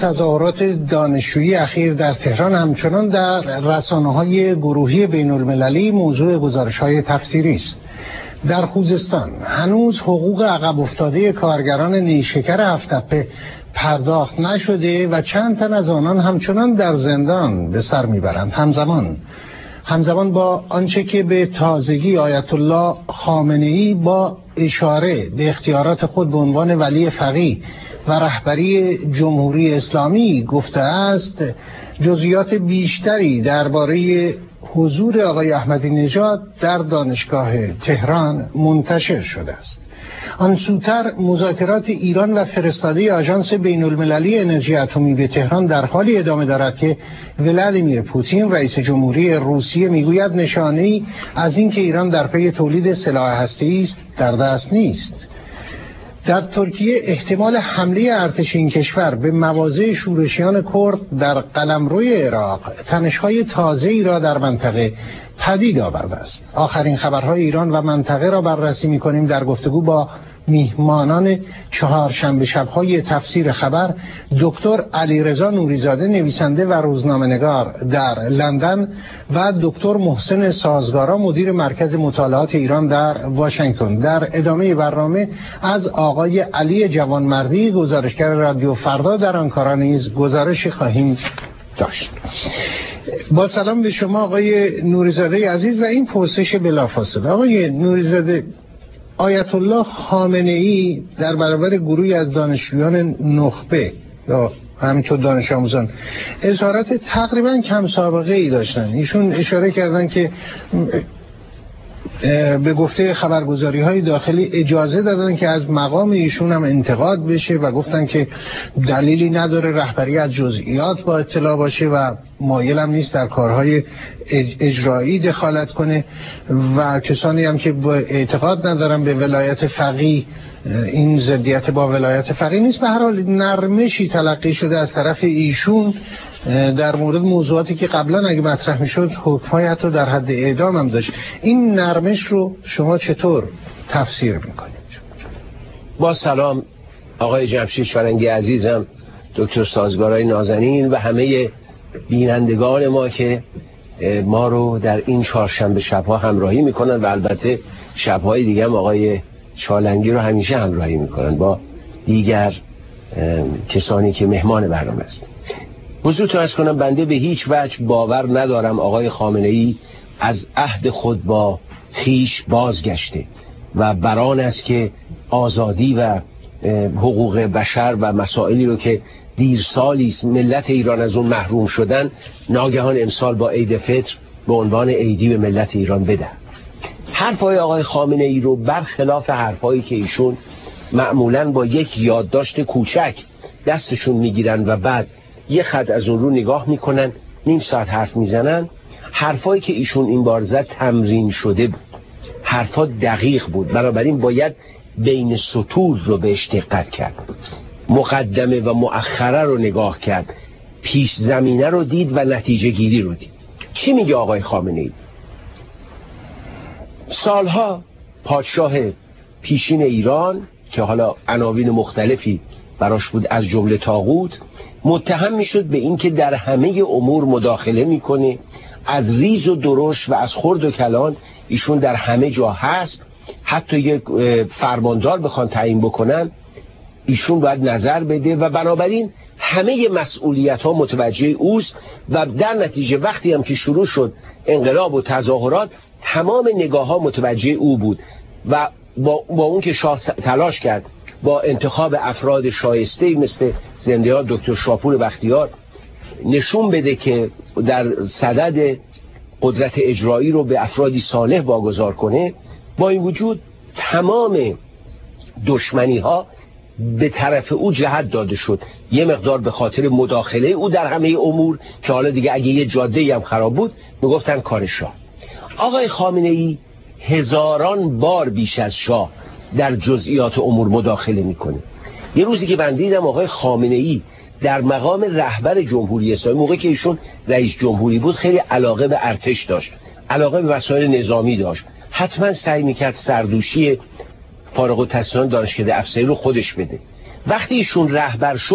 تظاهرات دانشجویی اخیر در تهران همچنان در رسانه‌های گروهی بین‌المللی موضوع گزارش‌های تفسیری است. در خوزستان هنوز حقوق عقب افتاده کارگران نیشکر هفت‌تپه پرداخت نشده و چند تن از آنان همچنان در زندان به سر میبرند. همزمان با آنچه که به تازگی آیت الله خامنه‌ای با اشاره به اختیارات خود به عنوان ولی فقیه و رهبری جمهوری اسلامی گفته است، جزئیات بیشتری درباره حضور آقای احمدی نژاد در دانشگاه تهران منتشر شده است. آن سوتر مذاکرات ایران و فرستاده آژانس بین‌المللی انرژی اتمی به تهران در حالی ادامه دارد که ولادیمیر پوتین رئیس جمهوری روسیه میگوید نشانه‌ای از اینکه ایران در پی تولید سلاح هسته‌ای است در دست نیست. در ترکیه احتمال حمله ارتش این کشور به مواضع شورشیان کرد در قلمروی عراق تنش‌های تازه‌ای را در منطقه پدید آورده است. آخرین خبرهای ایران و منطقه را بررسی می‌کنیم در گفتگو با میهمانان چهارشنبه شب‌های تفسیر خبر، دکتر علیرضا نوری‌زاده نویسنده و روزنامه‌نگار در لندن و دکتر محسن سازگارا مدیر مرکز مطالعات ایران در واشنگتن. در ادامه برنامه از آقای علی جوانمردی گزارشگر رادیو فردا در آنکارا نیز گزارشی خواهیم داشت. با سلام به شما آقای نوری‌زاده عزیز و این پرسش بلافاصله. آقای نوری‌زاده، آیت الله خامنه‌ای در برابر گروهی از دانشجویان نخبه یا همینطور دانش آموزان اظهارات تقریبا کم سابقه ای داشتن. ایشون اشاره کردن که به گفته خبرگزاری های داخلی اجازه دادن که از مقام ایشون هم انتقاد بشه و گفتن که دلیلی نداره رهبری از جزئیات با اطلاع باشه و مایل هم نیست در کارهای اجرایی دخالت کنه و کسانی هم که با اعتقاد ندارن به ولایت فقیه، این ضدیت با ولایت فقیه نیست. به هر حال نرمشی تلقی شده از طرف ایشون در مورد موضوعاتی که قبلا اگه مطرح میشد حکم‌های حتی در حد اعدام هم داشت. این نرمش رو شما چطور تفسیر میکنید؟ با سلام آقای جمشید فرنگی عزیزم، دکتر سازگارای نازنین و همه بینندگان ما که ما رو در این چهارشنبه شبها همراهی میکنن و البته شبهای دیگه هم آقای چالنگی رو همیشه همراهی میکنن با دیگر کسانی که مهمان برنامه است. حضورتون عرض کنم بنده به هیچ وجه باور ندارم آقای خامنه‌ای از عهد خود با خویش بازگشته و بران است که آزادی و حقوق بشر و مسائلی رو که دیر سالی است ملت ایران از اون محروم شدن ناگهان امسال با عید فطر به عنوان عیدی به ملت ایران بده. حرفای آقای خامنه‌ای رو برخلاف حرفایی که ایشون معمولاً با یک یادداشت کوچک دستشون میگیرن و بعد یه خط از اون رو نگاه میکنن، نیم ساعت حرف میزنن، حرفایی که ایشون این بار زد تمرین شده بود، حرفا دقیق بود، بنابراین باید بین سطور رو بهش دقت کرد، مقدمه و مؤخره رو نگاه کرد، پیش زمینه رو دید و نتیجه گیری رو دید. چی میگه آقای خامنه‌ای؟ سالها پادشاه پیشین ایران که حالا عناوین مختلفی براش بود از جمله طاغوت، متهم میشد به این که در همه امور مداخله میکنه، از ریز و درشت و از خرد و کلان ایشون در همه جا هست، حتی یک فرماندار بخوان تعیین بکنن ایشون باید نظر بده و بنابراین همه مسئولیت ها متوجه اوست و در نتیجه وقتی هم که شروع شد انقلاب و تظاهرات تمام نگاه ها متوجه او بود و با اون که شاه تلاش کرد با انتخاب افراد شایسته مثل زنده‌یار دکتر شاپور بختیار نشون بده که در صدد قدرت اجرایی رو به افرادی صالح واگذار کنه، با این وجود تمام دشمنی ها به طرف او جهت داده شد، یه مقدار به خاطر مداخله او در همه امور که حالا دیگه اگه یه جاده‌ای هم خراب بود میگفتن کار شاه. آقای خامنه‌ای هزاران بار بیش از شاه در جزئیات امور مداخله میکنه. یه روزی که من دیدم آقای خامنه‌ای در مقام رهبر جمهوری اسلامی، موقعی که ایشون رئیس جمهوری بود، خیلی علاقه به ارتش داشت، علاقه به وسایل نظامی داشت، حتما سعی میکرد سردوشی فارغ التحصیلان دانشکده افسری رو خودش بده. وقتی ایشون رهبر شد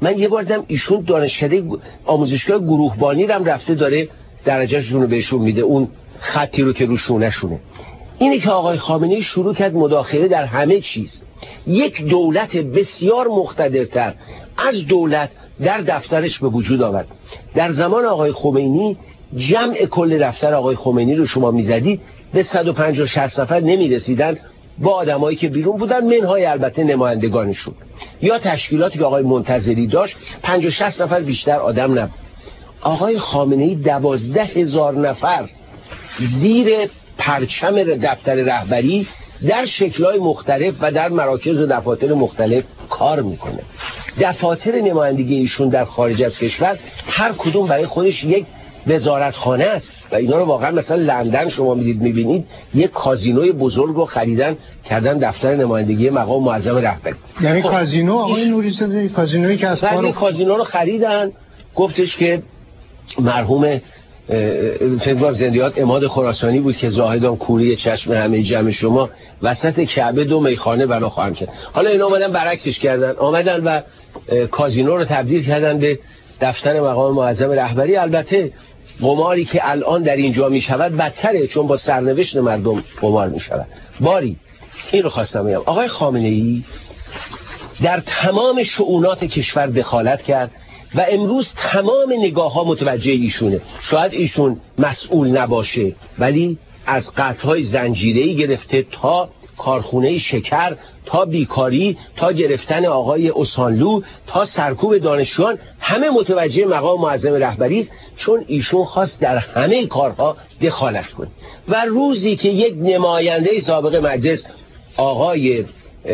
من یه بار دیدم ایشون دانشکده آموزشگاه گروهبانی رو هم رفته داره درجهشون رو بهشون میده، اون خطی رو که رو شونه‌شونه. اینه که آقای خامنه‌ای شروع کرد مداخله در همه چیز. یک دولت بسیار مقتدرتر از دولت در دفترش به وجود آورد. در زمان آقای خمینی جمع کل دفتر آقای خمینی رو شما میزدید به 150-160 نفر نمیرسیدن، با آدمایی که بیرون بودن، منهای البته نمایندگانشون یا تشکیلاتی که آقای منتظری داشت، 50-60 نفر بیشتر آدم نبود. آقای خامنه‌ای 12,000 نفر زیر پرچم دفتر رهبری در شکل‌های مختلف و در مراکز و دفاتر مختلف کار میکنه. دفاتر نمایندگی ایشون در خارج از کشور هر کدوم برای خودش یک وزارتخانه است و اینا رو واقعا مثلا لندن شما میبینید یک کازینوی بزرگ رو خریدن کردن دفتر نمایندگی مقام معظم رهبری. یعنی کازینو آقای نوری‌زاده، کازینویی که از کازینو رو خریدن. گفتش که مرحوم فکر کنم زندیات عماد خراسانی بود که زاهدان کوری چشم همه جمع شما وسط کعبه 2 میخانه بنا خواهم کرد. حالا اینا اومدن برعکسش کردن، آمدن و کازینو رو تبدیل کردن به دفتر مقام معظم رهبری. البته قماری که الان در اینجا می شود بدتره، چون با سرنوشت مردم قمار می شود. باری این رو خواستم بگم، آقای خامنه‌ای در تمام شؤونات کشور دخالت کرد و امروز تمام نگاه ها متوجه ایشونه. شاید ایشون مسئول نباشه، ولی از قطعهای زنجیره‌ای گرفته تا کارخونه شکر، تا بیکاری، تا گرفتن آقای اوسانلو، تا سرکوب دانشجویان، همه متوجه مقام معظم رهبری است، چون ایشون خواست در همه کارها دخالت کنه. و روزی که یک نماینده سابق مجلس آقای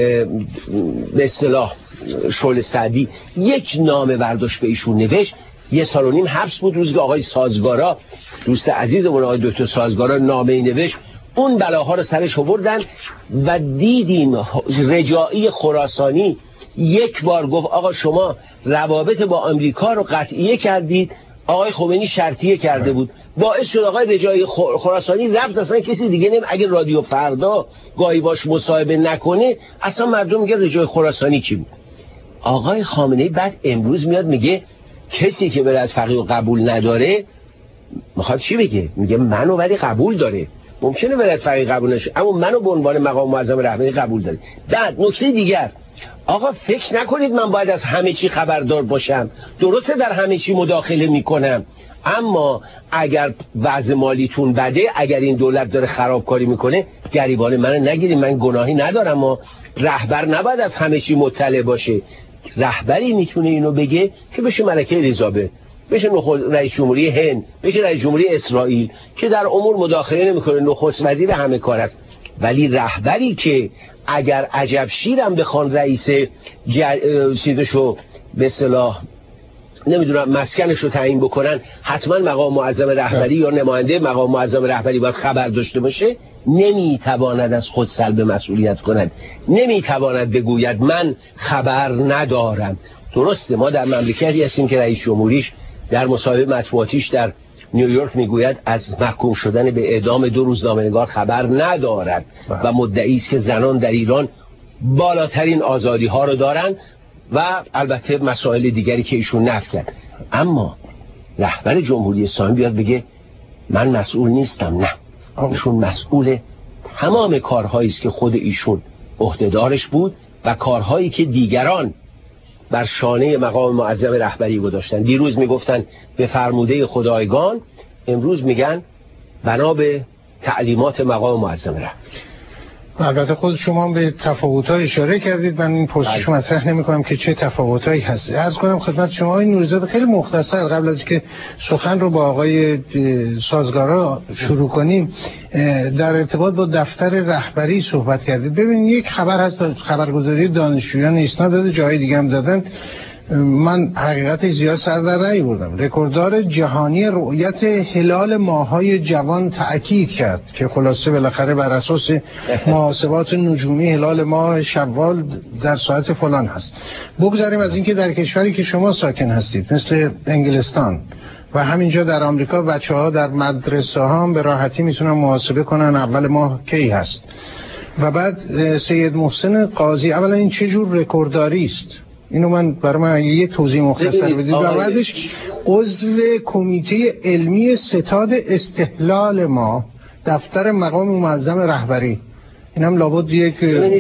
به اصطلاح شعله سعدی یک نامه برداشت به ایشون نوشت، 1.5 سال حبس بود. روزی که آقای سازگارا، دوست عزیزمون آقای دکتر سازگارا نامه نوشت، اون بلاها رو سرش آوردن و دیدیم رجایی خراسانی یک بار گفت آقا شما روابط با آمریکا رو قطعیه کردید، آقای خمینی شرطیه کرده بود. باعث شد آقای رجایی خراسانی رفت اصلا کسی دیگه نمی، اگه رادیو فردا گاهی باش مصاحبه نکنه اصلا مردم میگه رجایی خراسانی کی بود. آقای خامنه‌ای بعد امروز میاد میگه کسی که ولایت فقیه قبول نداره، میخواد چی بگه؟ میگه منو ولی قبول داره. ممکنه ولایت فقیه قبول نشه اما منو به عنوان مقام معظم رهبری قبول داره. بعد نکته دیگر، آقا فکر نکنید من باید از همه چی خبردار باشم. درسته در همه چی مداخله میکنم، اما اگر وضع مالیتون بده، اگر این دولت داره خرابکاری میکنه، گریبان منو نگیرید، من گناهی ندارم. اما رهبر نباید از همه چی مطلع باشه. رهبری میتونه اینو بگه که بشه ملکه الیزابت، بشه رئیس جمهوری هند، بشه رئیس جمهوری اسرائیل که در امور مداخله نمیکنه، نخست وزیر همه کار است. ولی رهبری که اگر عجب شیرم بخوان رئیس چیزشو به اصطلاح نمیدونم مسکنش رو تعیین بکنن، حتما مقام معظم رهبری یا نماینده مقام معظم رهبری باید خبر داشته باشه. نمیتواند از خود سلب مسئولیت کند، نمیتواند بگوید من خبر ندارم. درسته ما در مملکتی هستیم که رئیس جمهوریش در مصاحبه مطبوعاتیش در نیویورک میگوید از محکوم شدن به اعدام 2 روزنامه‌نگار خبر ندارد و مدعی است که زنان در ایران بالاترین آزادی ها رو دارن و البته مسائل دیگری که ایشون نفی کرد. اما رهبر جمهوری اسلامی بیاد بگه من مسئول نیستم، نه، ایشون مسئول تمام کارهایی است که خود ایشون عهدهدارش بود و کارهایی که دیگران بر شانه مقام معظم رهبری گذاشتن. دیروز میگفتن به فرموده خدایگان، امروز میگن بنا به تعلیمات مقام معظم رهبری. البته خود شما به تفاوت‌ها اشاره کردید، من این پرسش مطرح نمی‌کنم که چه تفاوتایی هست. عرض کنم خدمت شما آقای نوری‌زاده خیلی مختصر قبل از که سخن رو با آقای سازگارا شروع کنیم در ارتباط با دفتر رهبری صحبت کردید. ببینید یک خبر هست، خبرگزاری دانشجویان ایسنا داده، جای دیگه هم دادن، من حقیقت زیاد سر در نآوردم. رکورددار جهانی رؤیت هلال ماه‌های جوان تأکید کرد که خلاصه بالاخره بر اساس محاسبات نجومی هلال ماه شوال در ساعت فلان هست. بگذاریم از اینکه در کشوری که شما ساکن هستید مثل انگلستان و همینجا در آمریکا بچه‌ها در مدرسه ها هم به راحتی میتونن محاسبه کنن اول ماه کی هست. و بعد سید محسن قاضی، اولا این چه جور رکوردداری است؟ اینو من برای من یه توضیح مختصر بدید. و بعدش عضو کمیته علمی ستاد استحلال ما دفتر مقام معظم رهبری، اینم لابد یک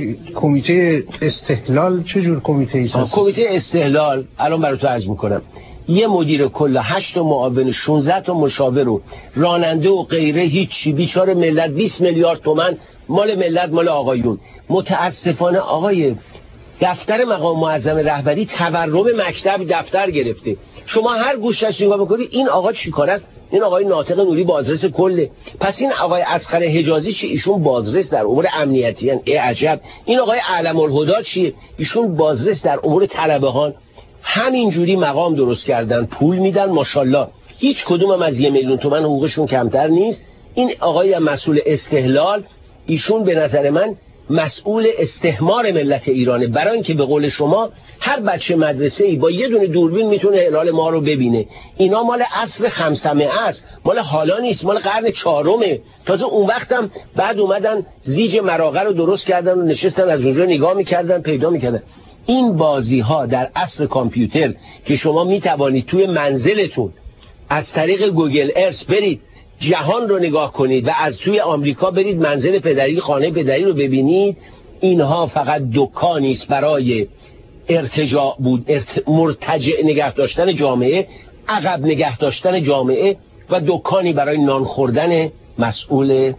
کمیته استحلال. چه جور کمیته ایست؟ کمیته استحلال الان براتون عرض میکنم. یه مدیر کل، 8 معاون، 16 تا مشاور و راننده و غیره، هیچی. بیچاره ملت 20 میلیارد تومان مال ملت، مال آقایون. متاسفانه آقای دفتر مقام معظم رهبری تورم مکتب دفتر گرفته. شما هر گوشش نگاه بکنید این آقا چیکار است؟ این آقای ناطق نوری بازرس کله. پس این آقای اصغر حجازی چی؟ ایشون بازرس در امور امنیتی ان. عجب. این آقای علم الهدی چیه؟ ایشون بازرس در امور طلبهان. همینجوری مقام درست کردن، پول میدن، ماشاءالله هیچ کدوم هم از 1 میلیون تومان حقوقشون کمتر نیست. این آقای مسئول استحلال، ایشون به نظر من مسئول استحمار ملت ایرانه. برای اینکه به قول شما هر بچه مدرسه‌ای با یه دونه دوربین میتونه هلال ما رو ببینه. اینا مال عصر خمسمه است، مال حالا نیست، مال قرن 4. تازه اون وقتم بعد اومدن زیج مراغه رو درست کردن و نشستن از اونجا نگاه میکردن، پیدا میکردن. این بازی ها در عصر کامپیوتر که شما میتوانید توی منزلتون از طریق گوگل ارث برید جهان رو نگاه کنید و از توی آمریکا برید منزل پدری، خانه پدری رو ببینید، اینها فقط دکانی است برای ارتجاع بود، مرتجع نگه داشتن جامعه، عقب نگه داشتن جامعه و دکانی برای نان خوردن مسئول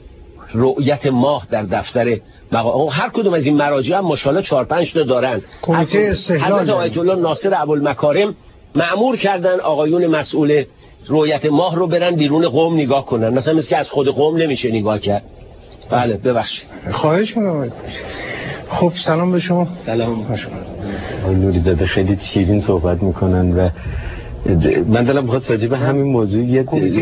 رؤیت ماه در دفتر مقام. هر کدوم از این مراجع هم ماشاءالله 4-5 تا دارن. کمیته استحلال حضرت آیت الله ناصر ابوالمکارم مأمور کردن آقایون مسئول رؤیت ماه رو برن بیرون قم نگاه کنن. مثلا که از خود قم نمیشه نگاه کرد. بله ببخشید. خواهش می‌کنم. خب سلام به شما. سلام. آقای نوری‌زاده خیلی شیرین صحبت میکنن و من دلم می‌خواد راجع به همین موضوع یه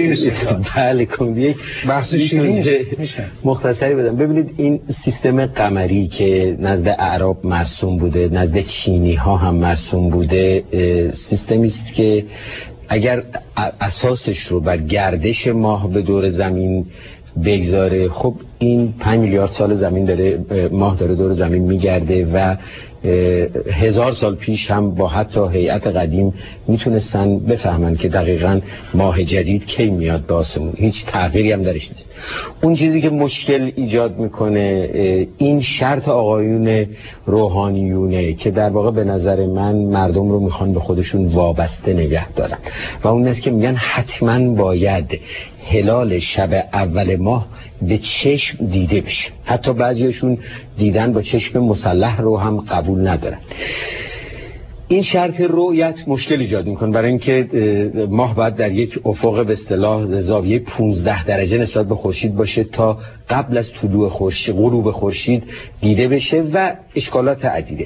کمیته بحث شیرین مختصری بدم. ببینید این سیستم قمری که نزد اعراب مرسوم بوده، نزد چینی ها هم مرسوم بوده، سیستمی است که اگر اساسش رو بر گردش ماه به دور زمین بگذاره، خب این 5 میلیارد سال زمین داره، ماه داره دور زمین میگرده و 1000 سال پیش هم با حتی هیئت قدیم میتونستن بفهمن که دقیقاً ماه جدید کی میاد به آسمون. هیچ تغییری هم درش نیست. اون چیزی که مشکل ایجاد میکنه این شرط آقایون روحانیونه که در واقع به نظر من مردم رو میخوان به خودشون وابسته نگه دارن و اون است که میگن حتما باید هلال شب اول ماه به چشم دیده بشه. حتی بعضیشون دیدن با چشم مسلح رو هم قبول ندارن. این شرط رؤیت مشکل ایجاد میکنه برای اینکه ماه باید در یک افق به اصطلاح زاویه 15 درجه نسبت به خورشید باشه تا قبل از طلوع خورشید، غروب خورشید دیده بشه و اشکالات عدیده.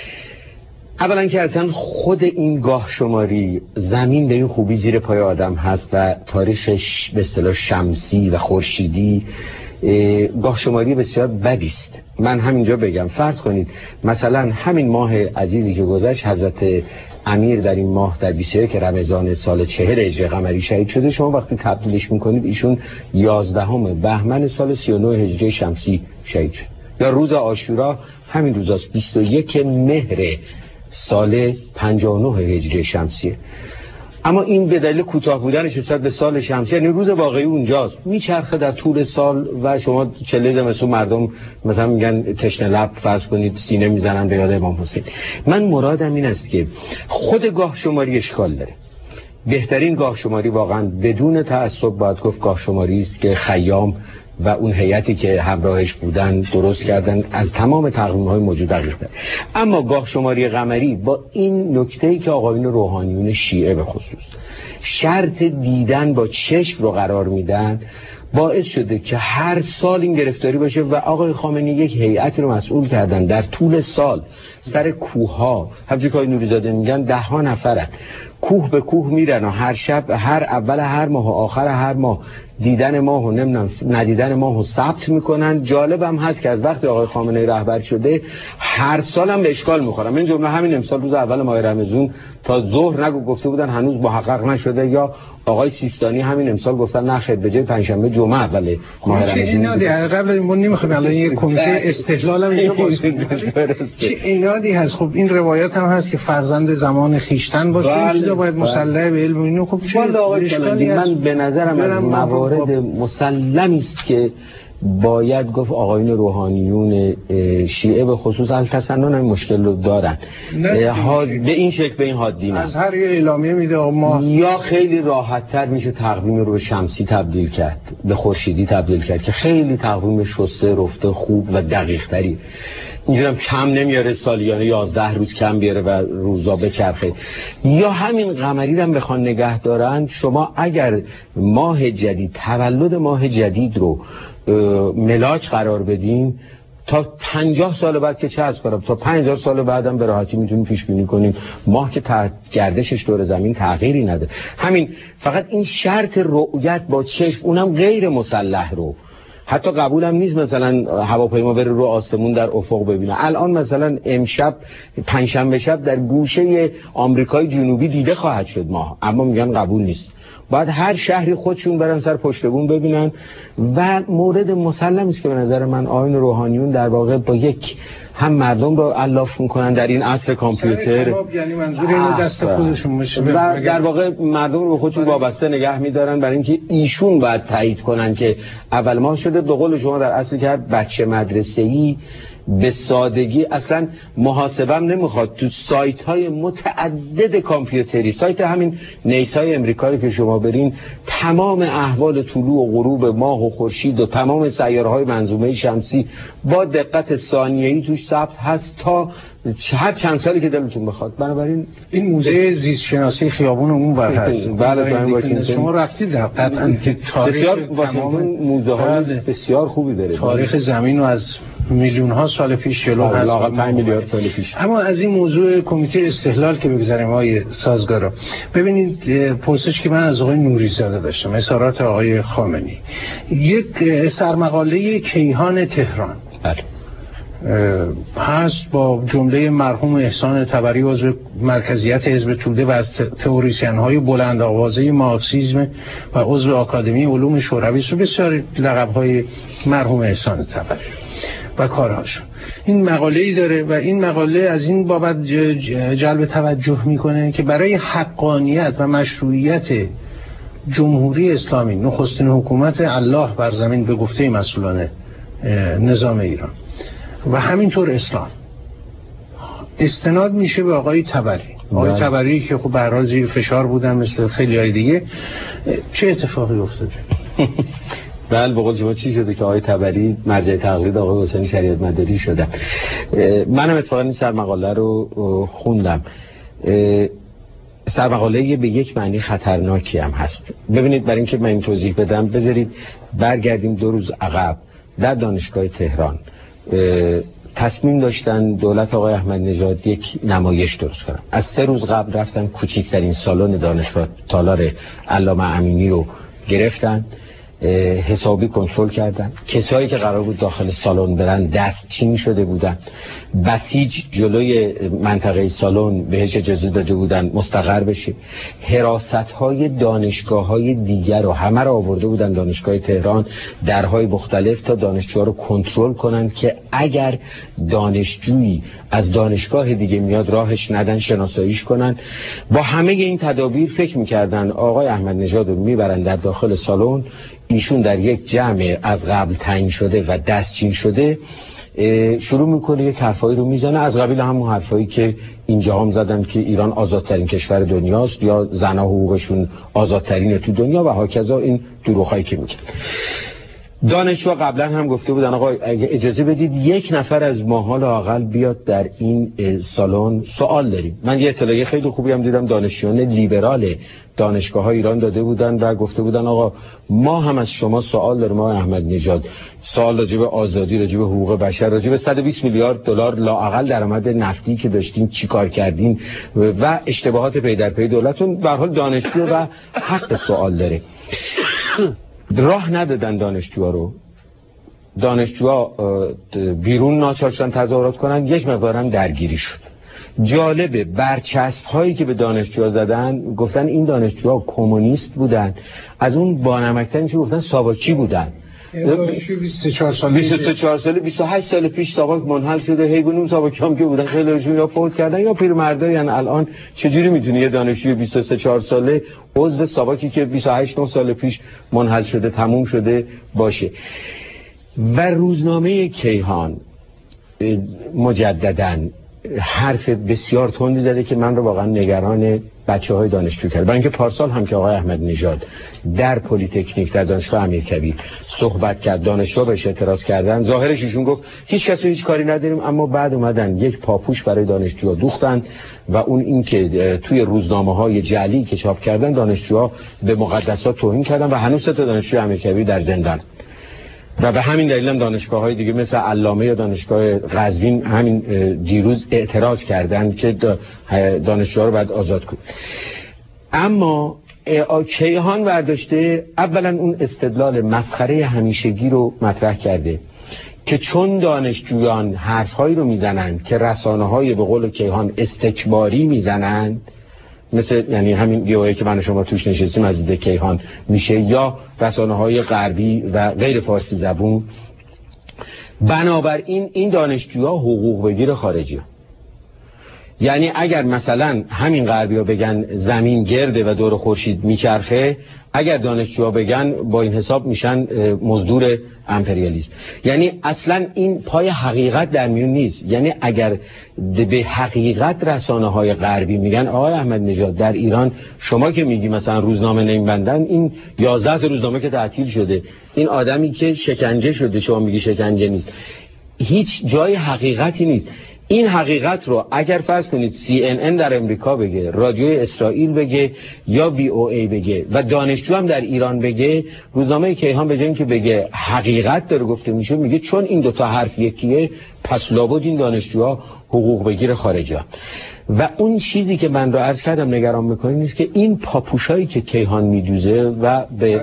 اولا که اصلا خود این گاه شماری زمین به این خوبی زیر پای آدم هست و تاریخش به اصطلاح شمسی و خورشیدی گاه شماری بسیار بدی است. من همینجا بگم فرض کنید مثلا همین ماه عزیزی که گذشت حضرت امیر در این ماه در 21 رمضان سال 40 هجری قمری شهید شده. شما وقتی تبدیلش میکنید ایشون 11 بهمن سال 39 هجری شمسی شهید شد. یا روز عاشورا همین روزاست، 21 مهر سال 59 هجری شمسیه. اما این به دلیل کوتاه بودنش نسبت به سال شمسی، یعنی روز واقعی اونجاست، میچرخه در طول سال و شما چله زمستون مردم مثلا میگن تشنه لب فرض کنید سینه میزنن به یاد امام حسین. من مرادم این است که خود گاه شماری اشکال داره. بهترین گاه شماری واقعا بدون تعصب باید گفت گاه شماری است که خیام و اون هیئتی که همراهش بودن درست کردن، از تمام تقویم‌های موجود دقیق داره. اما گاه شماری قمری با این نکته‌ای که آقایون روحانیون شیعه به خصوص شرط دیدن با چشم رو قرار میدن، باعث شده که هر سال این گرفتاری باشه و آقای خامنه‌ای یک هیئتی رو مسئول کردن در طول سال سر کوه‌ها، همچنین که آقای نوری‌زاده میگن 10 نفرن کوه به کوه میرن و هر شب، هر اول هر ماه و آخر هر ماه دیدن ماه و نمیدونم ندیدن ماه و ثبت میکنن. جالبم هست که از وقتی آقای خامنه‌ای رهبر شده هر سال هم به اشکال میخورن. من جمله همین امسال روز اول ماه رمضان تا ظهر گفته بودن هنوز محقق نشده، یا آقای سیستانی همین امسال گفتن نخیر به جای پنجشنبه جمعه دوم اول ماه رمضان. قبل این من نمیخوام الان یه کمیته استقلال هم اینجا باز چه اینادی هست. خب این روایت هم هست که فرزند زمان خیشتن باشه، این باید مسلح به علم اینو. خب چه من به نظرم از موارد مسلمی است که باید گفت آقایون روحانیون شیعه به خصوص التسنن این مشکل رو دارن، به این شکل به این حادی نه. از هر یه اعلامیه میده ما یا خیلی راحت تر میشه تقویم رو به شمسی تبدیل کرد، به خورشیدی تبدیل کرد که خیلی تقویم شسته رفته خوب و دقیق تری. اینجورم کم نمیاره، سالیانه 11 روز کم بیاره و روزا بچرخه. یا همین قمری رو بخوان نگه دارن، شما اگر ماه جدید، تولد ماه جدید رو ملاک قرار بدین، تا 50 سال بعد که چه از کنم، تا 5000 سال بعدم به راحتی میتونیم پیش بینی کنیم ماه که گردشش دور زمین تغییری نده. همین فقط این شرط رؤیت با چشم، اونم غیر مسلح رو حتی قبولم نیست مثلا هواپیما بره رو آسمون در افق ببینه. الان مثلا امشب پنجشنبه شب در گوشه آمریکای جنوبی دیده خواهد شد ماه، اما میگن قبول نیست. باید هر شهری خودشون برن سر پشت بون ببینن. و مورد مسلم است که به نظر من آیین روحانیون در واقع با یک هم مردم رو الاف میکنن در این عصر کامپیوتر، یعنی منظور اینو دست خودشون باشه و در واقع مردم رو به خودشون وابسته نگه میدارن برای اینکه ایشون باید تایید کنن که اول ماه شده. به قول شما در اصل که هر بچه مدرسه‌ای به سادگی اصلا محاسبم نمیخواد. تو سایت های متعدد کامپیوتری، سایت همین نیسای امریکایی که شما برین، تمام احوال طلوع و غروب ماه و خورشید و تمام سیاره های منظومه شمسی با دقت ثانیه‌ای توش ثبت هست تا هر چند سالی که دلتون بخواد. بنابراین این موزه زیست شناسی خیابون اون ور هست. بله شما رفتید قطعاً که بسیار واشنگتن موزه های بسیار خوبی داره. تاریخ زمین رو از میلیون ها سال پیش جلو هست، لااقل 5 میلیارد سال پیش. اما از این موضوع کمیته استقلال که بگذاریم آقای سازگارا، ببینید پرسش که من از آقای نوری‌زاده داشتم، اظهارات آقای خامنه‌ای، یک سرمقاله کیهان تهران هست با جمله مرحوم احسان طبری عضو مرکزیت حزب توده و از تئوریسین‌های بلند آوازه مارکسیسم و عضو آکادمی علوم شوروی، بسیار لقب‌های مرحوم احسان طبری و کارهاش. این مقاله‌ای داره و این مقاله از این بابت جلب توجه میکنه که برای حقانیت و مشروعیت جمهوری اسلامی، نخستین حکومت الله بر زمین به گفته مسئولان نظام ایران و همینطور اسلام، استناد میشه به آقای طبری. آقای طبری که خب به هر حال زیر فشار بودن مثل خیلی های دیگه. چه اتفاقی افتاده؟ بله، به قول شما چی شده که آقای طبری مرجع تقلید آقای حسین شریعت مداری شدن؟ منم اتفاقا این سرمقاله رو خوندم. سرمقاله به یک معنی خطرناکی هم هست. ببینید، برای اینکه من این توضیح بدم بذارید برگردیم 2 روز عقب. در دانشگاه تهران تصمیم داشتن دولت آقای احمدی نژاد یک نمایش درست کنن. از 3 روز قبل رفتن کوچکترین سالن دانشگاه تالار علامه امینی رو گرفتن، حسابی کنترل کردن. کسایی که قرار بود داخل سالن برن دستچین شده بودن. بسیج جلوی منطقه سالن بهش اجازه داده بودن مستقر بشه. حراست‌های دانشگاه‌های دیگر رو همه رو آورده بودن دانشگاه تهران، درهای مختلف، تا دانشجوها رو کنترل کنن که اگر دانشجویی از دانشگاه دیگه میاد راهش ندن، شناساییش کنن. با همه این تدابیر فکر می‌کردن آقای احمدی نژاد رو میبرن در داخل سالن، ایشون در یک جمع از قبل تعیین شده و دستچین شده شروع میکنه یک حرفایی رو میزنه از قبیل همون حرفایی که اینجا هم زدن که ایران آزادترین کشور دنیاست یا زنها حقوقشون آزادترینه تو دنیا و هاکذا این دروغایی که میگن. دانشجو قبلا هم گفته بودن آقا اگه اجازه بدید 1 نفر از ماها لااقل بیاد در این سالن، سوال داریم. من یه اطلاعیه خیلی خوبی هم دیدم دانشجویان لیبرال دانشگاه‌های ایران داده بودن و گفته بودن آقا ما هم از شما سوال داریم آقای احمدی نژاد، سوال راجع به آزادی، راجع به حقوق بشر، راجع به 120 میلیارد دلار لااقل درآمد نفتی که داشتین چیکار کردین و اشتباهات پی در پی دولتتون. به هر حال دانشجو و حق سوال داره. راه ندادن دانشجوها رو. دانشجوها بیرون ناچار شدن تظاهرات کنن، یک مقدار هم درگیری شد. جالبه برچسب هایی که به دانشجوها زدن گفتن این دانشجوها کمونیست بودن، از اون بانمک‌تر میشه گفتن ساواکی بودن. 24 ساله 28 سال پیش ساواک منحل شده، حیوانون ساواکی هم که بودن خیلیشون یا فوت کردن یا پیرمردان. یعنی الان چجوری میتونه یه دانشجوی 23 ساله عضو ساواکی که 28 سال پیش منحل شده تموم شده باشه؟ و روزنامه کیهان مجدداً حرف بسیار تندی زده که من رو واقعا نگران بچه‌های دانشجو کرد. برای اینکه پارسال هم که آقای احمدی نژاد در پلی‌تکنیک در دانشگاه امیرکبیر صحبت کرد، دانشجو بهش اعتراض کردن، ظاهرش ایشون گفت هیچ کسی هیچ کاری نداریم، اما بعد اومدن یک پاپوش برای دانشجوها دوختن و اون این که توی روزنامه‌های جعلی که چاپ کردن دانشجوها به مقدسات توهین کردن و هنوز 3 تا دانشجوی امیرکبیر در زندان. و به همین دلیل هم دانشگاه‌های دیگه مثل علامه یا دانشگاه قزوین همین دیروز اعتراض کردن که دانشجوها رو باید آزاد کنید. اما کیهان برداشته اولا اون استدلال مسخره همیشگی رو مطرح کرده که چون دانشجویان حرف‌هایی رو میزنند که رسانه‌های به قول کیهان استکباری میزنند، مثل یعنی همین ویدئویی که من و شما توش نشستیم از دید کیهان میشه، یا رسانه‌های غربی و غیر فارسی زبون، بنابراین این دانشجوها حقوق بگیر خارجی. یعنی اگر مثلا همین غربی‌ها بگن زمین گرده و دور خورشید میچرخه، اگر دانشجوها بگن با این حساب میشن مزدور امپریالیسم. یعنی اصلا این پای حقیقت در میون نیست. یعنی اگر به حقیقت رسانه‌های غربی میگن آقای احمدی نژاد در ایران شما که میگی مثلا روزنامه نمیبندن، این 11 روزنامه که تعطیل شده، این آدمی که شکنجه شده شما میگی شکنجه نیست، هیچ جای حقیقتی نیست. این حقیقت رو اگر فرض کنید CNN در امریکا بگه، رادیوی اسرائیل بگه یا VOA بگه و دانشجو هم در ایران بگه، روزنامه کیهان به جای اینکه بگه حقیقت داره گفته میشه، میگه چون این دوتا حرف یکیه پس لابد این دانشجوها حقوق بگیر خارجی ها. و اون چیزی که من رو عرض کردم نگران میکنه نیست که این پاپوشایی که کیهان میدوزه و به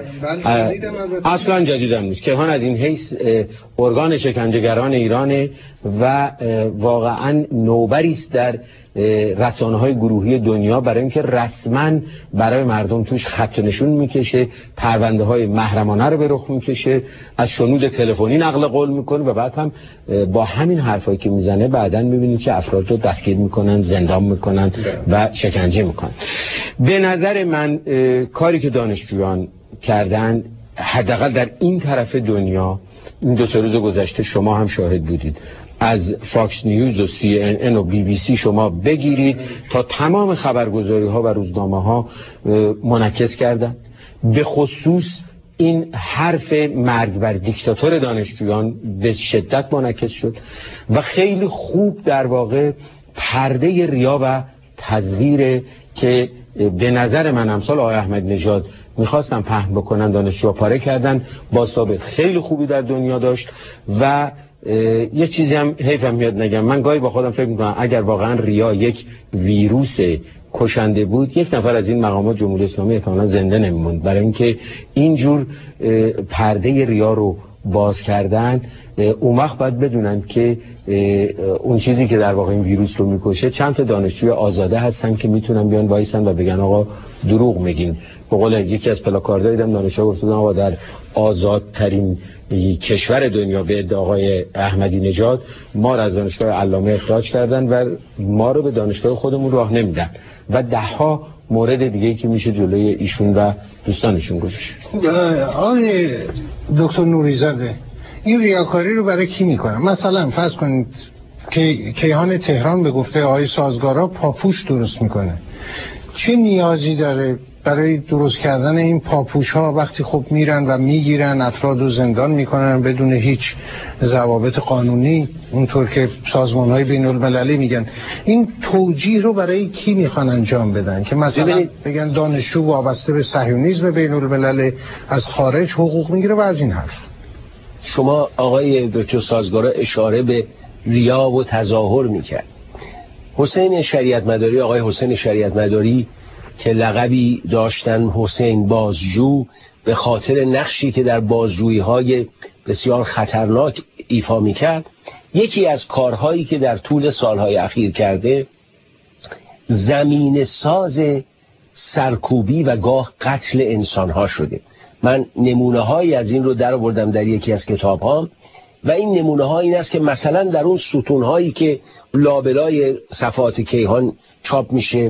اصلا جدیدم نیست. کیهان از این حیث ارگان شکنجهگران ایرانه و واقعا نوبری است در رسانه‌های گروهی دنیا برای اینکه رسما برای مردم توش خط نشون میکشه، پرونده‌های محرمانه رو به رخ میکشه، از شنود تلفنی نقل قول میکنه و بعد هم با همین حرفایی که میزنه بعداً میبینید که افراد رو دستگیر میکنن، زندان میکنن و شکنجه میکنن. به نظر من کاری که دانشجویان کردن حداقل در این طرف دنیا، این 2 روز گذشته شما هم شاهد بودید، از فاکس نیوز و CNN و BBC شما بگیرید تا تمام خبرگزاری ها و روزنامه ها منعکس کردن. به خصوص این حرف مرگ بر دیکتاتور دانشجویان به شدت منعکس شد و خیلی خوب در واقع پرده ریا و تزویر که به نظر من امثال آقای احمدی نژاد میخواستن پهن بکنن دانشجوها پاره کردن، بازتاب خیلی خوبی در دنیا داشت. و یه چیزی هم حیفم میاد نگم، من گاهی با خودم فکر میکنم اگر واقعا ریا یک ویروس کشنده بود، 1 نفر از این مقامات جمهوری اسلامی احتمالاً زنده نمیموند. برای اینکه اینجور پرده ریا رو باز کردن، اون وقت باید بدونن که اون چیزی که در واقع این ویروس رو میکشه چند تا دانشجوی آزاده هستن که میتونن بیان وایسن و بگن آقا دروغ میگین. به قول یکی از پلاکاردها دیدم دانشجو گفتن آقا در آزادترین کشور دنیا به ادعای آقای احمدی نژاد ما رو از دانشگاه علامه اخراج کردن و ما رو به دانشگاه خودمون راه نمیدن و 10 مورد دیگه که میشه جلوی ایشون و دوستانشون گذاشت. آقای دکتر نوری‌زاده، این ریاکاری رو برای کی میکنن؟ مثلا فرض کنید که کیهان تهران به گفته آقای سازگارا پاپوش درست میکنه، چه نیازی داره برای درست کردن این پاپوش ها وقتی خب میرن و میگیرن افراد رو زندان میکنن بدون هیچ ضوابط قانونی، اونطور که سازمان های بین المللی میگن؟ این توجیه رو برای کی میخوان انجام بدن که مثلا بگن دانشجو وابسته به صهیونیسم بین الملل از خارج حقوق میگیره و از این حرف؟ شما آقای دکتر سازگارا اشاره به ریا و تظاهر میکرد. حسین شریعت مداری، آقای حسین شریعت مداری که لقبی داشتن حسین بازجو به خاطر نقشی که در بازجویی‌های بسیار خطرناک ایفا می‌کرد، یکی از کارهایی که در طول سالهای اخیر کرده زمین ساز سرکوبی و گاه قتل انسانها شده. من نمونه هایی از این رو در آوردم در یکی از کتاب هام و این نمونه ها این است که مثلا در اون ستون هایی که لابلای صفحات کیهان چاپ میشه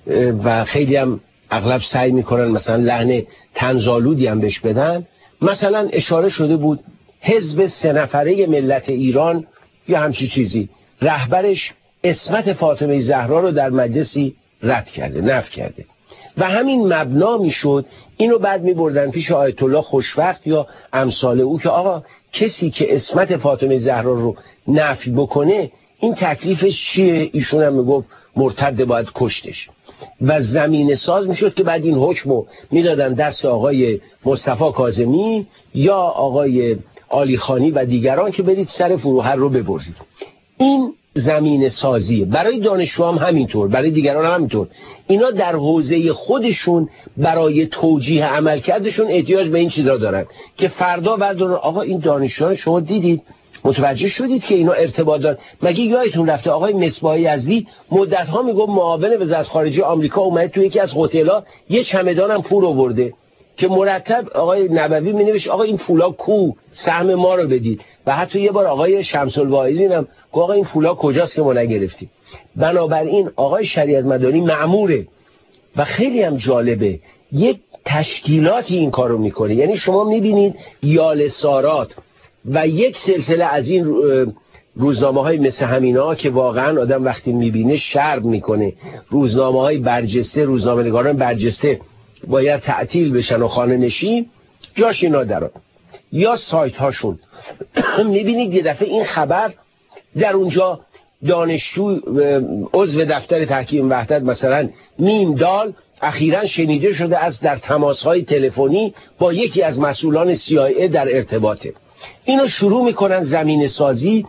و خیلی هم اغلب سعی میکنن مثلا لحن طنزآلودی هم بهش بدن، مثلا اشاره شده بود حزب 3 نفره ملت ایران یا همچی چیزی، رهبرش عصمت فاطمه زهرا رو در مجلسی رد کرده، نفی کرده و همین مبنا میشد اینو بعد میبردن پیش آیت الله خوشوقت یا امثال او که آقا کسی که عصمت فاطمه زهرا رو نفی بکنه این تکلیفش چیه؟ ایشون هم میگفت مرتد باید کشتش و زمین ساز میشد که بعد این حکمو میدادن دست آقای مصطفی کاظمی یا آقای علی خانی و دیگران که برید سر فروهر رو ببرید. این زمین سازی برای دانشجوام همینطور، برای دیگران هم همینطور. اینا در حوزه خودشون برای توجیه عملکردشون احتیاج به این چیزا دارن که فردا بردارن آقا این دانشجویان شما دیدید، متوجه شدید که اینا ارتباط دارن؟ مگه یادتون رفته آقای مصباح یزدی مدت‌ها میگفت معاون وزارت خارجه آمریکا اومد تو یکی از هتل‌ها یه چمدانم پول آورده که مرتب آقای نبوی می‌نوشت آقا این پولا کو، سهم ما رو بدید. و حتی یه بار آقای شمس الواعظین هم گفت آقا این پولا کجاست که ما نگرفتیم. بنابراین آقای شریعت مداری مأموره و خیلی هم جالبه یک تشکیلاتی این کارو میکنه. یعنی شما میبینید یالسارات و یک سلسله از این روزنامه‌های مثل همینا که واقعا آدم وقتی میبینه شرم میکنه، روزنامه‌های برجسته، روزنامه‌نگاران برجسته باید تعطیل بشن و خانه نشین، جاش اینا درآمد. یا سایت هاشون میبینید یه دفعه این خبر در اونجا دانشجو عضو دفتر تحکیم وحدت مثلا میم دال اخیراً شنیده شده از در تماس‌های تلفنی با یکی از مسئولان CIA در ارتباطه. اینو شروع میکنن زمین سازی،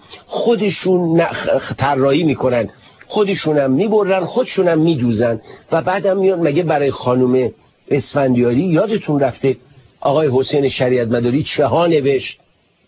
خودشون طراحی میکنن، خودشونم میبرن، خودشونم میدوزن و بعدم میان. مگه برای خانم اسفندیاری یادتون رفته آقای حسین شریعت مداری چه ها نوشت؟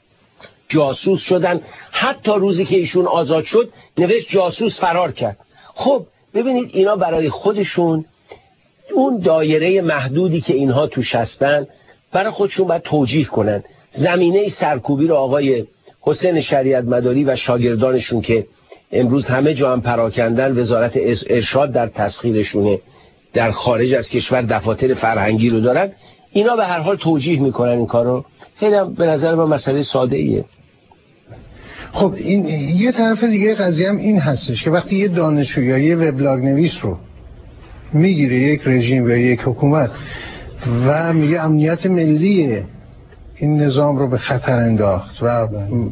جاسوس شدن، حتی روزی که ایشون آزاد شد نوشت جاسوس فرار کرد. خب ببینید اینا برای خودشون اون دایره محدودی که اینها توش هستن برای خودشون باید توجیه کنن. زمینه سرکوبی رو آقای حسین شریعت مداری و شاگردانشون که امروز همه جا هم پراکندن، وزارت ارشاد در تسخیرشونه، در خارج از کشور دفاتر فرهنگی رو دارن، اینا به هر حال توجیه میکنن این کارو. خیلی به نظر من مسئله ساده ایه. خب این یه طرف دیگه قضیه هم این هستش که وقتی یه دانشجو یا یه وبلاگ نویس رو میگیره یک رژیم یا یک حکومت و میگه امنیت ملی این نظام رو به خطر انداخت و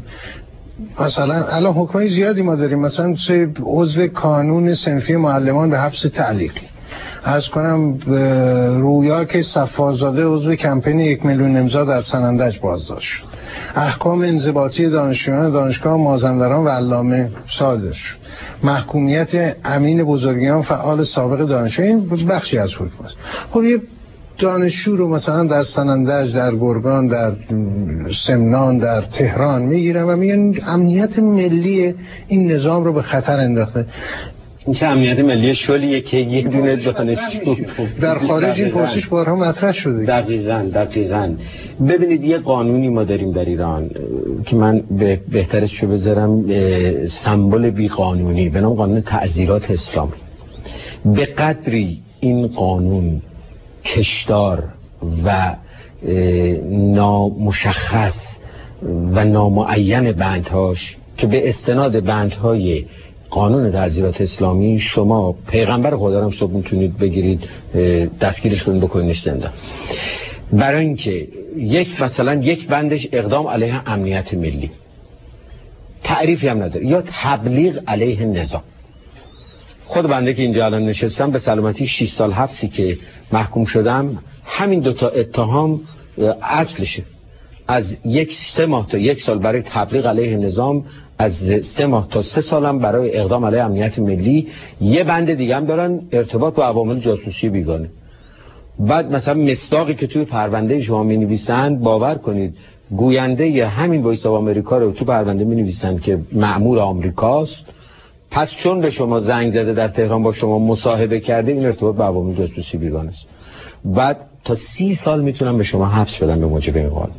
مثلا الان حکمای زیادی ما داریم، مثلا عضو کانون صنفی معلمان به حبس تعلیقی، عرض کنم رویا که صفارزاده عضو کمپین 1 میلیون امضا در سنندج بازداشت شد، احکام انضباطی دانشجویان دانشگاه مازندران و علامه صادر شد، محکومیت امین بزرگیان فعال سابق دانشگاه، این بخشی از حکم است. خب یه دانشجو رو مثلا در سنندج، در گرگان، در سمنان، در تهران میگیرن و میگن امنیت ملی این نظام رو به خطر انداخته. این که امنیت ملی شلیه که یک دونه دانشجو در خارج این پرسش بارها مطرح شده. دقیقاً. ببینید یه قانونی ما داریم در ایران که من بهترش شو بذارم سمبل بی قانونی به نام قانون تعزیرات اسلامی. به قدری این قانون کشدار و نامشخص و نامعین بندهاش که به استناد بندهای قانون تعزیرات اسلامی شما پیغمبر خدا رو هم صبح میتونید بگیرید دستگیرش کنید بکنیدش زندان، برای اینکه مثلا یک بندش اقدام علیه امنیت ملی، تعریفی هم نداره، یا تبلیغ علیه نظام. خود بنده که اینجا الان نشستم به سلامتی 6 سال حبسی که محکوم شدم، همین دوتا اتهام اصلشه. از 3 ماه تا 1 سال برای تبلیغ علیه نظام، از 3 ماه تا 3 سالم برای اقدام علیه امنیت ملی. یه بند دیگه هم دارن ارتباط با عوامل جاسوسی بیگانه. بعد مثلا مصداقی که توی پرونده شما می‌نویسند، باور کنید گوینده همین وایس آف آمریکا رو تو پرونده می‌نویسند که مأمور آمریکاست، پس چون به شما زنگ زده در تهران با شما مصاحبه کرده، این ارتباط با عوامل جاسوسی بیگانه است. بعد تا 30 سال میتونن به شما حبس بدن به موجب این قانون.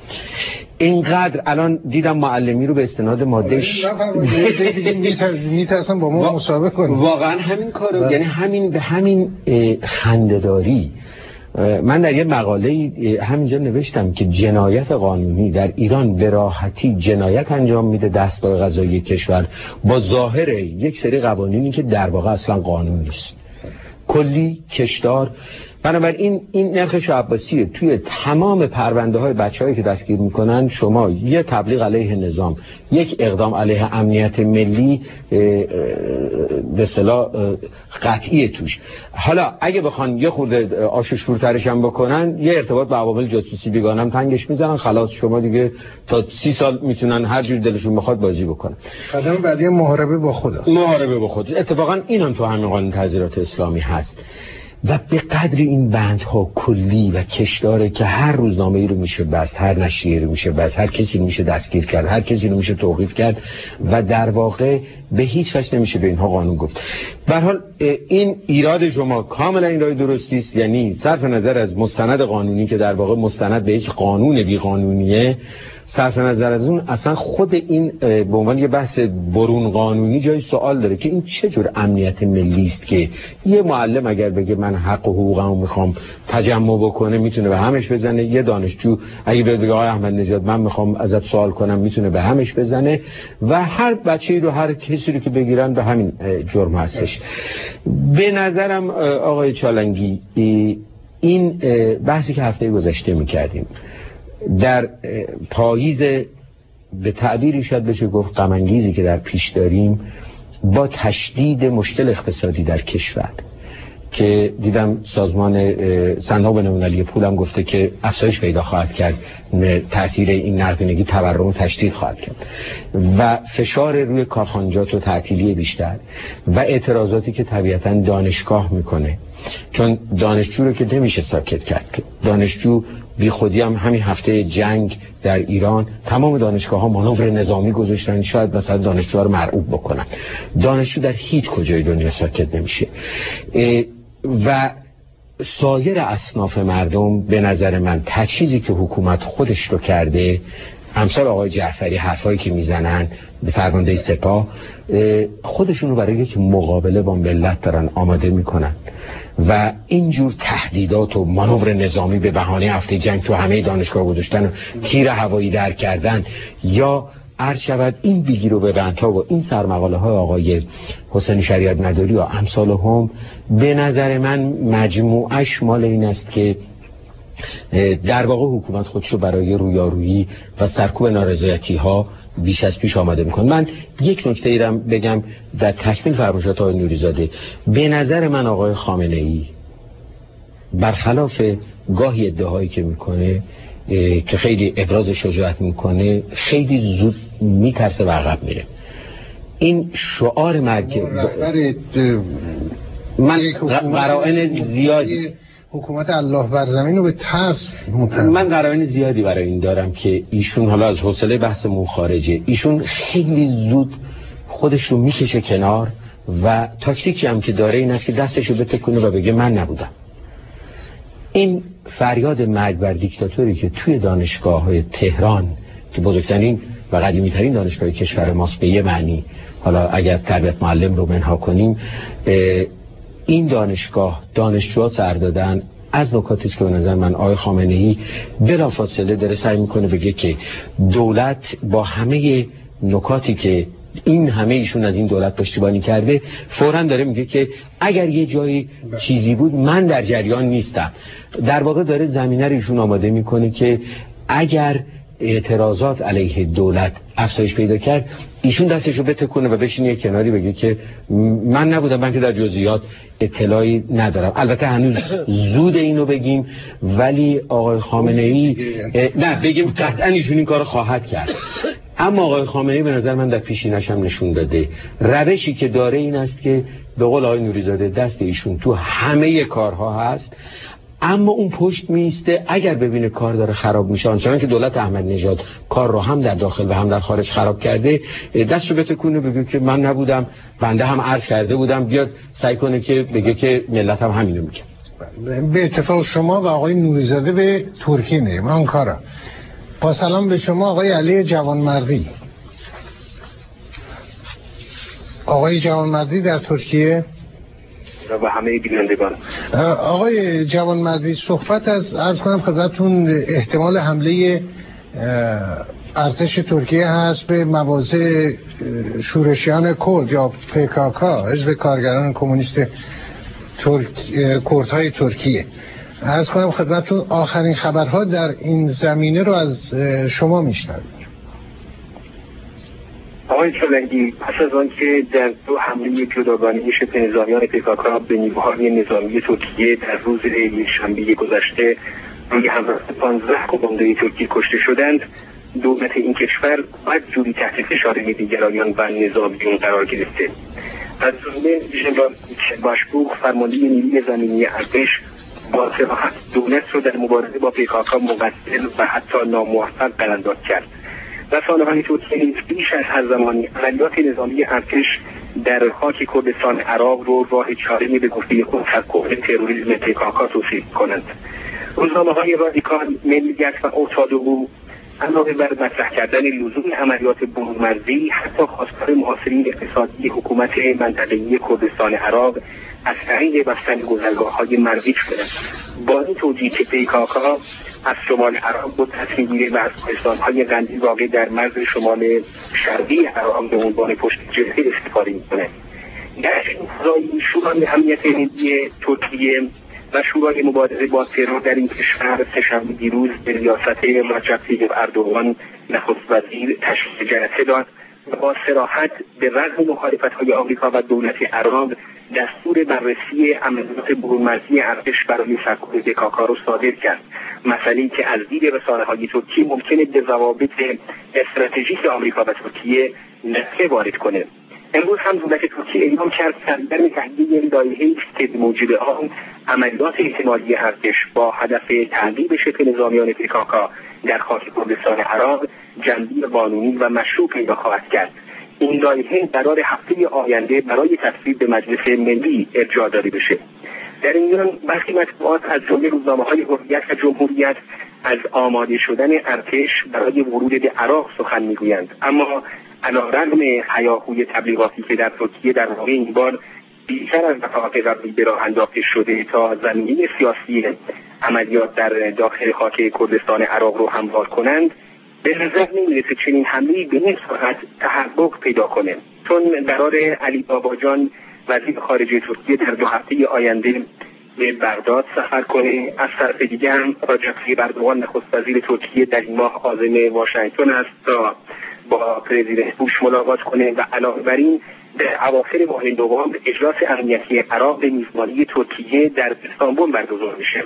اینقدر الان دیدم معلمی رو به استناد مادهش میترسن با ما مصاحبه کنن. واقعا همین کارو، یعنی همین به همین خنده‌داری. من در یه مقاله همینجا نوشتم که جنایت قانونی در ایران به راحتی جنایت انجام میده دستگاه قضایی کشور با ظاهر یک سری قوانینی که در واقع اصلا قانون نیست، کلی کشدار. بنابراین این نرخ شاه عباسیه توی تمام پرونده های بچه‌هایی که دستگیر میکنن، شما یه تبلیغ علیه نظام، یک اقدام علیه امنیت ملی به اصطلاح قطعیه توش. حالا اگه بخوان یه خورده آش و شورترش هم بکنن، یه ارتباط با عوامل جاسوسی بیگانه هم تنگش میزنن، خلاص شما دیگه تا 30 سال میتونن هر جور دلشون بخواد بازی بکنن. قدم بعدی محاربه با خود. محاربه با خود. اتفاقا اینم تو همین قانون تعزیرات اسلامی هست. و به قدر این بندها کلی و کشداره که هر روزنامه‌ای رو میشه بست، هر نشریه‌ای رو میشه بست، هر کسی رو میشه دستگیر کرد، هر کسی رو میشه توقیف کرد و در واقع به هیچ وجه نمیشه به اینها قانون گفت. به هر حال این ایراد شما کاملا این راه درستی است، یعنی صرف نظر از مستند قانونی که در واقع مستند به یک قانون بی قانونیه، صرف نظر از اون اصلا خود این به عنوان یه بحث برون قانونی جای سوال داره که این چه جور امنیت ملی است که یه معلم اگر بگه من حق و حقوقمو میخوام تجمع بکنه میتونه به همش بزنه، یه دانشجو اگه بگه آقای احمد نژاد من میخوام ازت سوال کنم میتونه به همش بزنه و هر بچه‌ای رو هر کسی رو که بگیرن به همین جرم هستش. به نظرم آقای چالنگی این بحثی که هفته گذشته میکردیم در پاییز به تعبیری شاید بشه گفت غم انگیزی که در پیش داریم با تشدید مشکل اقتصادی در کشور که دیدم سازمان صندوق بین‌المللی پول هم گفته که افزایش پیدا خواهد کرد، تأثیر این نقدینگی تورم تشدید خواهد کرد و فشار روی کارخانجات و تعطیلی بیشتر و اعتراضاتی که طبیعتاً دانشگاه میکنه، چون دانشجو رو که نمیشه ساکت کرد. دانشجو بی خودی هم همین هفته جنگ در ایران تمام دانشگاه ها مانور نظامی گذاشتن، شاید مثلا دانشجوها رو مرعوب بکنن. دانشجو در هیچ کجای دنیا ساکت نمیشه و سایر اصناف مردم به نظر من تجهیزی که حکومت خودش رو کرده، امثال آقای جعفری حرفایی که میزنن به فرمانده سپاه، خودشون رو برای یک مقابله با ملت دارن آماده میکنن و اینجور تهدیدات و مانور نظامی به بهانه هفته جنگ تو همه دانشگاه گذاشتن و تیر هوایی در کردن یا عرض شود این بیگیر و ببندها و این سرمقاله های آقای حسین شریعت مداری و امثال هم، به نظر من مجموعش مال این است که در واقع حکومت خودش رو برای رویارویی و سرکوب نارضایتی ها بیش از پیش آماده میکنه. من یک نکته ایرم بگم در تکمیل فرمایشات آقای نوری‌زاده، به نظر من آقای خامنه ای برخلاف گاهی ادعاهایی که میکنه که خیلی ابراز شجاعت میکنه، خیلی زود میترسه و عقب میره. این شعار مرگ من قرائن زیادی حکومت الله بر زمین رو به ترس من قرائن زیادی برای این دارم که ایشون حالا از حوصله بحثمون خارجه، ایشون خیلی زود خودش رو میکشه کنار و تاکتیکی هم که داره این است که دستش رو بتکونه و بگه من نبودم. این فریاد مرگ بر دیکتاتوری که توی دانشگاه‌های تهران که بزرگترین و قدیمی‌ترین دانشگاه کشور ماست به یه معنی، حالا اگر تربیت معلم رو منها کنیم، این دانشگاه دانشجوها سر دادن از نکاتی است که به نظر من آقای خامنه‌ای بلافاصله داره سعی میکنه بگه که دولت با همه نکاتی که این همه ایشون از این دولت پشتیبانی کرده، فوراً داره میگه که اگر یه جایی چیزی بود من در جریان نیستم. در واقع داره زمینه رو ایشون آماده میکنه که اگر اعتراضات علیه دولت افزایش پیدا کرد، ایشون دستشو بتکونه و بشینه یه کناری بگه که من نبودم، من که در جزئیات اطلاعی ندارم. البته هنوز زود اینو بگیم، ولی آقای خامنه ای نه بگیم قطعا ایشون این کارو خواهد کرد. اما آقای خامنه ای به نظر من در پیشینش هم نشون داده روشی که داره این است که به قول آقای نوری‌زاده دست ایشون تو همه کارها هست، اما اون پشت میسته اگر ببینه کار داره خراب میشه، آنچنان که دولت احمدی نژاد کار رو هم در داخل و هم در خارج خراب کرده، دستو بتکونه بگه که من نبودم، بنده هم عرض کرده بودم، بیاد سعی کنه که بگه که ملت هم همینو میگه. به اتفاق شما و آقای نوری‌زاده به ترکیه میریم آنکارا. با سلام به شما آقای علی جوانمردی. آقای جوانمردی در ترکیه و همه بینندگان. آقای جوانمردی، صحبت از عرض کنم خدمتتون احتمال حمله ارتش ترکیه هست به مواضع شورشیان کرد یا PKK، حزب کارگران کمونیست کردهای ترکیه. عرض کنم خدمتتون آخرین خبرها در این زمینه رو از شما میشنویم. آقای چالنگی، پس از آن که در 2 حمله جداگانه شبه نظامیان PKK به نیروهای نظامی ترکیه در روز یکشنبه گذشته روی همراه 15 کماندوی ترکیه کشته شدند، دولت این کشور بدجوری تحت فشار ملی‌گرایان و نظامیون قرار گرفته. از جمله ژنرال باشبوق، فرمانده نیروی زمینی ارتش، با صراحت دولت را در مبارزه با PKK مقصر و حتی ناموفق قلمداد کرد. رسانه‌های ترکیه نیز بیش از هر زمانی عملیات نظامی ارتش در خاک کردستان عراق رو راه چاره‌ای به گفته خود تکوه تروریسم PKK توصیف کنند. روزنامه‌های رادیکال، ملیت و اتحاد او علاوه بر مطرح کردن لزوم عملیات برون‌مرزی، حتی خواستار محاصرین اقتصادی حکومت منطقه‌ای کردستان عراق از طریق بستن گذرگاه‌های مرزی شدند. با این توجیه که PKK از شمال عراق بود تصمیم گیری و از کوهستان‌های قندیل واقع در مرز شمال شرقی عراق به عنوان پشت جبهه استفاده می‌کند. در این فضای شورای امنیت ملی ترکیه و شورای مبارزه با ترور در این کشور سه‌شنبه دیروز به ریاست رجب طیب اردوغان نخست وزیر تشکیل جلسه داد و با صراحت به رغم مخالفت‌های آمریکا و دولت عراق دستور بررسی عملیات برون‌مرزی ارتش برای سرکوب PKK را صادر کرد. مسئله‌ای که از دید رسانه‌های ترکیه ممکنه به ضوابط استراتژیک آمریکا و ترکیه نفع وارد کنه. امروز هم دولت ترکیه اعلام کرد سردرگم تهدید لایحه‌ای است که به موجب آن عملیات احتمالی ارتش با هدف تعقیب شبه نظامیان PKK در خاک کردستان عراق جنبه قانونی و مشروع پیدا خواهد کرد. این لایحه قرار هفته آینده برای تصویب به مجلس ملی ارجاع داده بشه. در این میان برخی مطبوعات از جمله روزنامه‌های حریت و جمهوریت از آماده شدن ارتش برای ورود به عراق سخن میگویند، اما علیرغم هیاهوی تبلیغاتی که در ترکیه در واقع این بار بیشتر از دفعات قبلی به راه انداخته شده تا زمینه سیاسی عملیات در داخل خاک کردستان عراق رو هموار کنند، به نظر نمیرسه چنین حمله‌ای به این سرعت تحقق پیدا کنه، چون قرار علی باباجان وزیر خارجه ترکیه در 2 هفته آینده به بغداد سفر کنه. از طرف دیگر هم رجب طیب اردوغان نخست وزیر ترکیه در این ماه عازم واشنگتن است تا با پرزیدنت بوش ملاقات کنه و علاوه بر این در اواخر ماه نوامبر اجلاس امنیتی عراق به میزبانی ترکیه در استانبول برگزار میشه.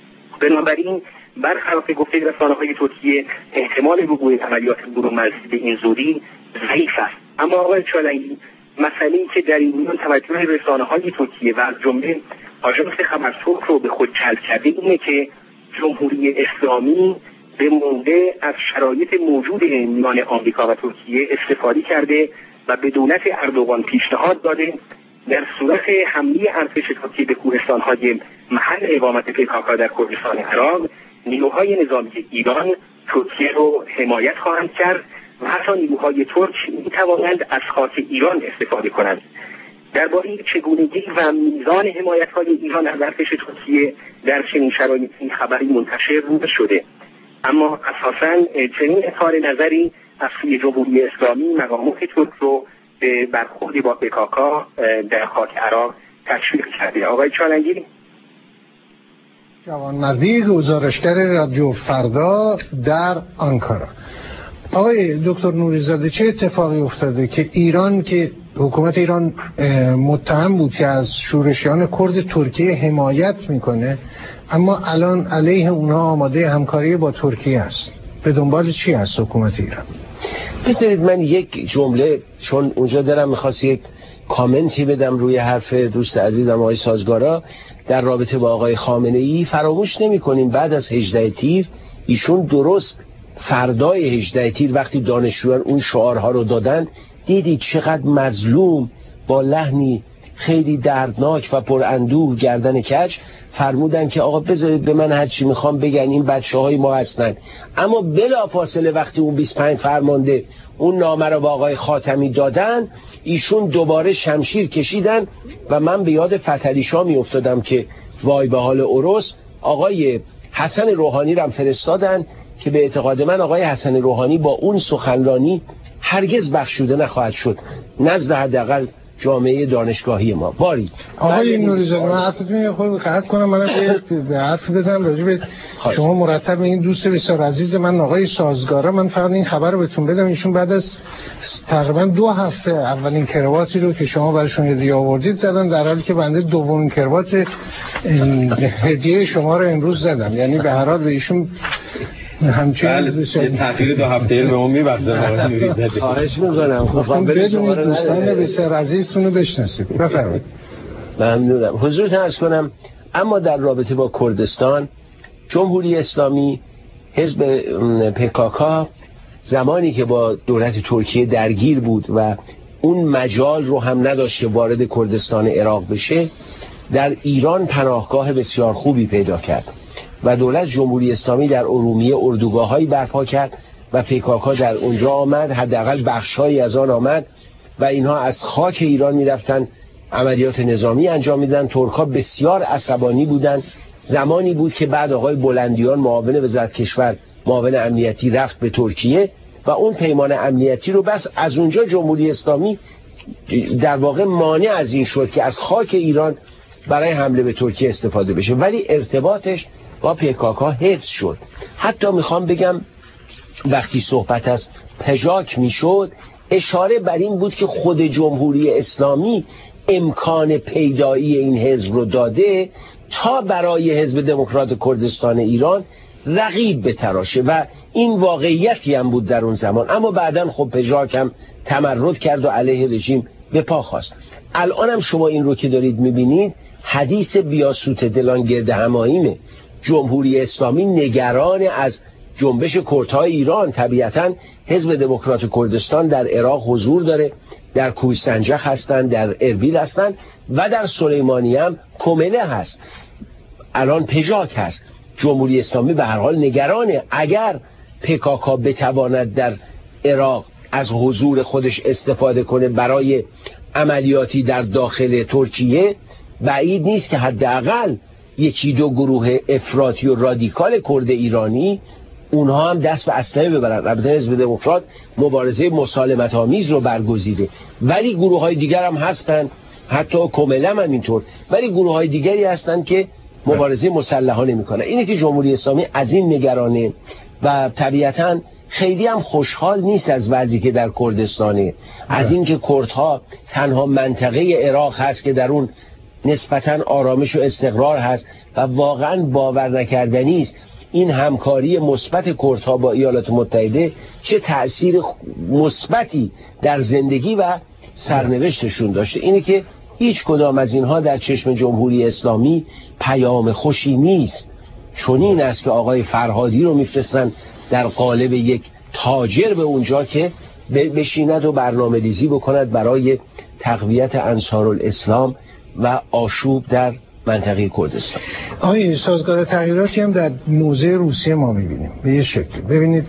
بنابراین برخلاف گفته رسانه‌های ترکیه احتمال وقوع عملیات برون‌مرزی به این زودی ضعیف است. اما آقای چالنگی، مسئله‌ای که در این میان توجه رسانه‌های ترکیه و از جمله آژانس خبر ترک رو به خود جلب کرده اینه که جمهوری اسلامی به موقع از شرایط موجود میان آمریکا و ترکیه استفاده کرده و به دولت اردوغان پیشنهاد داده در صورت حمله ارتش ترکیه به کوهستان‌های محل اقامت PKK در کردستان عراق، نیروهای نظامی ایران ترکیه رو حمایت خواهند کرد و حتی نیروهای ترک می‌توانند از خاک ایران استفاده کنند. درباره چگونگی و میزان حمایت‌های ایران از ارتش ترکیه در چنین شرایطی خبری منتشر شده، اما اساساً چنین اظهار نظری از سوی جمهوری اسلامی مقامات ترک رو به برخورد با PKK در خاک عراق تشویق کرده. آقای چالنگی جوانمردی، گزارشگر رادیو فردا در آنکارا. آقای دکتر نوری‌زاده، چه اتفاقی افتاده که ایران، که حکومت ایران متهم بود که از شورشیان کرد ترکیه حمایت میکنه، اما الان علیه اونها آماده همکاری با ترکیه است؟ به دنبال چی هست حکومت ایران؟ بذارید من یک جمله، چون اونجا دارم میخواست یک کامنتی بدم روی حرف دوست عزیزم آقای سازگارا، در رابطه با آقای خامنه‌ای فراموش نمی‌کنیم بعد از 18 تیر ایشون درست فردای 18 تیر وقتی دانشجویان اون شعارها رو دادن، دیدید چقدر مظلوم با لحنی خیلی دردناک و پراندوه گردن کج فرمودن که آقا بذارید به من هر چی میخوام بگن، این بچه‌های ما هستن. اما بلافاصله وقتی اون 25 فرمانده اون نامه رو با آقای خاتمی دادن، ایشون دوباره شمشیر کشیدن و من به یاد فتحعلی شاه میافتادم که وای به حال عروس. آقای حسن روحانی رو هم فرستادن که به اعتقاد من آقای حسن روحانی با اون سخنرانی هرگز بخشوده نخواهد شد نزد حداقل جامعه دانشگاهی ما. باری آقای نوری‌زاده، من حرفتون یه خود قطع کنم، منم به حرف بزنم راجع به شما مرتب این دوست بسیار عزیز من آقای سازگاره. من فقط این خبر رو بهتون بدم، ایشون بعد از تقریبا 2 هفته اولین کرواتی رو که شما براشون هدیه آوردید زدن، در حالی که بنده دومین کروات هدیه شما رو امروز زدم. یعنی به هر حال به ایشون همچنین تأخیر 2 هفته به ما میبخشه. خواهش می‌کنم خواستم بدونید دوستان بسیار عزیزتون رو بشناسید. بفرمایید. ممنونم. حضورتون عرض کنم اما در رابطه با کردستان، جمهوری اسلامی حزب PKK زمانی که با دولت ترکیه درگیر بود و اون مجال رو هم نداشت که وارد کردستان عراق بشه، در ایران پناهگاه بسیار خوبی پیدا کرد و دولت جمهوری اسلامی در ارومیه اردوگاه‌هایی برپا کرد و PKK در اونجا آمد، حداقل بخش‌هایی از آن آمد و اینها از خاک ایران می‌رفتن عملیات نظامی انجام میدن. ترک‌ها بسیار عصبانی بودند. زمانی بود که بعد آقای بلندیان معاون وزارت کشور، معاون امنیتی، رفت به ترکیه و اون پیمان امنیتی رو بس از اونجا جمهوری اسلامی در واقع مانع از این شد که از خاک ایران برای حمله به ترکیه استفاده بشه، ولی ارتباطش با PKK حفظ شد. حتی میخوام بگم وقتی صحبت از پژاک میشد اشاره بر این بود که خود جمهوری اسلامی امکان پیدایی این حزب رو داده تا برای حزب دموکرات کردستان ایران رقیب بتراشه و این واقعیتی هم بود در اون زمان. اما بعداً خب پژاک هم تمرد کرد و علیه رژیم به پا خواست. الان هم شما این رو که دارید میبینید حدیث بیاسوت دلان گرد هماییمه. جمهوری اسلامی نگران از جنبش کردهای ایران، طبیعتاً حزب دموکرات کردستان در عراق حضور داره، در کوه سنجق هستن، در اربیل هستن و در سلیمانیه هم کمله هست، الان پژاک هست. جمهوری اسلامی به هر حال نگرانه اگر PKK بتواند در عراق از حضور خودش استفاده کنه برای عملیاتی در داخل ترکیه، بعید نیست که حداقل 1-2 گروه افراطی و رادیکال کرد ایرانی اونها هم دست به اسلحه ببرن. البته حزب دموکرات مبارزه مسالمت آمیز رو برگزیده، ولی گروه های دیگر هم هستن، حتی کملم هم اینطور، ولی گروه های دیگری هستن که مبارزه مسلحانه میکنن. اینه که جمهوری اسلامی از این نگرانه و طبیعتاً خیلی هم خوشحال نیست از وضعی که در کردستانه، از این که کردها تنها منطقه عراق هست که در اون نسبتاً آرامش و استقرار هست و واقعاً باور نکردنی است این همکاری مثبت کردها با ایالات متحده چه تأثیر مثبتی در زندگی و سرنوشتشون داشته. اینه که هیچ کدام از اینها در چشم جمهوری اسلامی پیام خوشی نیست. چون این است که آقای فرهادی رو میفرستن در قالب یک تاجر به اونجا که بشیند و برنامه ریزی بکند برای تقویت انصارالاسلام و آشوب در منطقه کردستان. آقای سازگار تغییراتی هم در موضع روسیه ما میبینیم به یه شکل. ببینید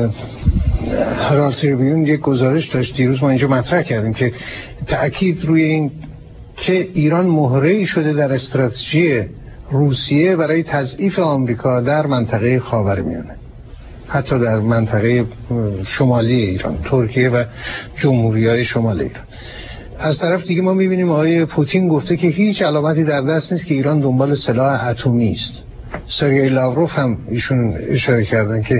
هرالد تریبیون یک گزارش داشت دیروز، ما اینجا مطرح کردیم که تأکید روی این که ایران مهره‌ای شده در استراتژی روسیه برای تضعیف آمریکا در منطقه خاورمیانه، حتی در منطقه شمالی ایران، ترکیه و جمهوری‌های شمال ایران. از طرف دیگه ما میبینیم آقای پوتین گفته که هیچ علامتی در دست نیست که ایران دنبال سلاح اتمی است. سرگئی لاوروف هم ایشون اشاره کردن که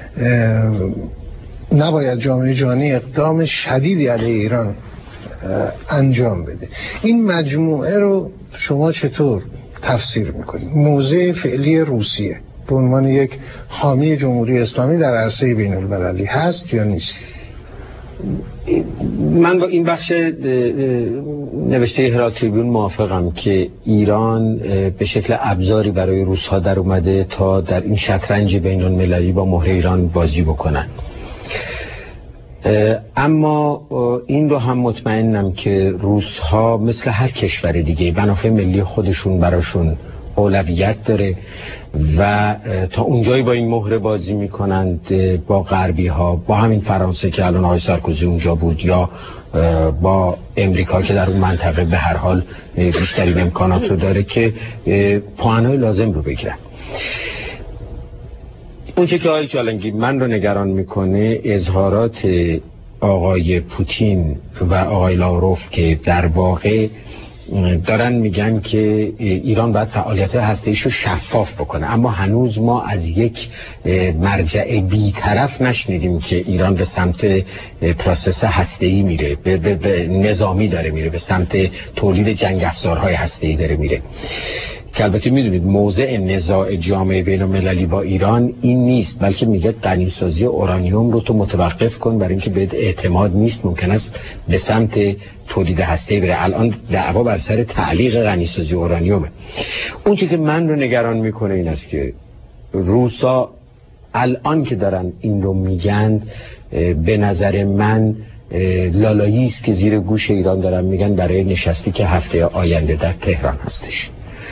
نباید جامعه جهانی اقدام شدیدی علیه ایران انجام بده. این مجموعه رو شما چطور تفسیر میکنید؟ موضع فعلی روسیه به عنوان یک حامی جمهوری اسلامی در عرصه بین المللی هست یا نیست؟ من با این بخش نوشته هرالد تریبیون موافقم که ایران به شکل ابزاری برای روس‌ها در اومده تا در این شطرنج بین‌المللی با مهر ایران بازی بکنن. اما این رو هم مطمئنم که روس‌ها مثل هر کشور دیگه منافع ملی خودشون براشون اولویت داره و تا اونجایی با این مهره بازی میکنند با غربی ها، با همین فرانسه که الان آقای سارکوزی اونجا بود یا با امریکا که در اون منطقه به هر حال بیشترین امکانات رو داره که پوانهای لازم رو بگیرن. اون که آقای چالنگی من رو نگران میکنه اظهارات آقای پوتین و آقای لاوروف که در واقع دارن میگن که ایران باید فعالیت هسته‌ایش رو شفاف بکنه، اما هنوز ما از یک مرجع بی‌طرف نشنیدیم که ایران به سمت پروسس هسته‌ای میره، به نظامی داره میره، به سمت تولید جنگ افزارهای هسته‌ای داره میره. که البته میدونید موضع نزاع جامعه بین‌المللی با ایران این نیست، بلکه میگه غنیسازی اورانیوم رو تو متوقف کن برای اینکه بهت اعتماد نیست، ممکن است به سمت تولید هسته‌ای بره. الان دعوا بر سر تعلیق غنیسازی اورانیومه. اون چیزی که من رو نگران میکنه این است که روسا الان که دارن این رو میگن به نظر من لالایی است که زیر گوش ایران دارن میگن برای نشستی که هفته آینده در تهران هستش.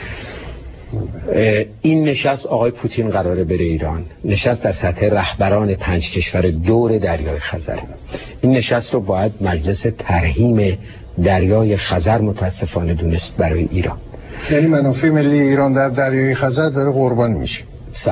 این نشست آقای پوتین قراره بره ایران، نشست در سطح رهبران 5 کشور دور دریای خزر. این نشست رو باید مجلس ترحیم دریای خزر متاسفانه دونست برای ایران. یعنی منافع ملی ایران در دریای خزر داره قربان میشه 100%.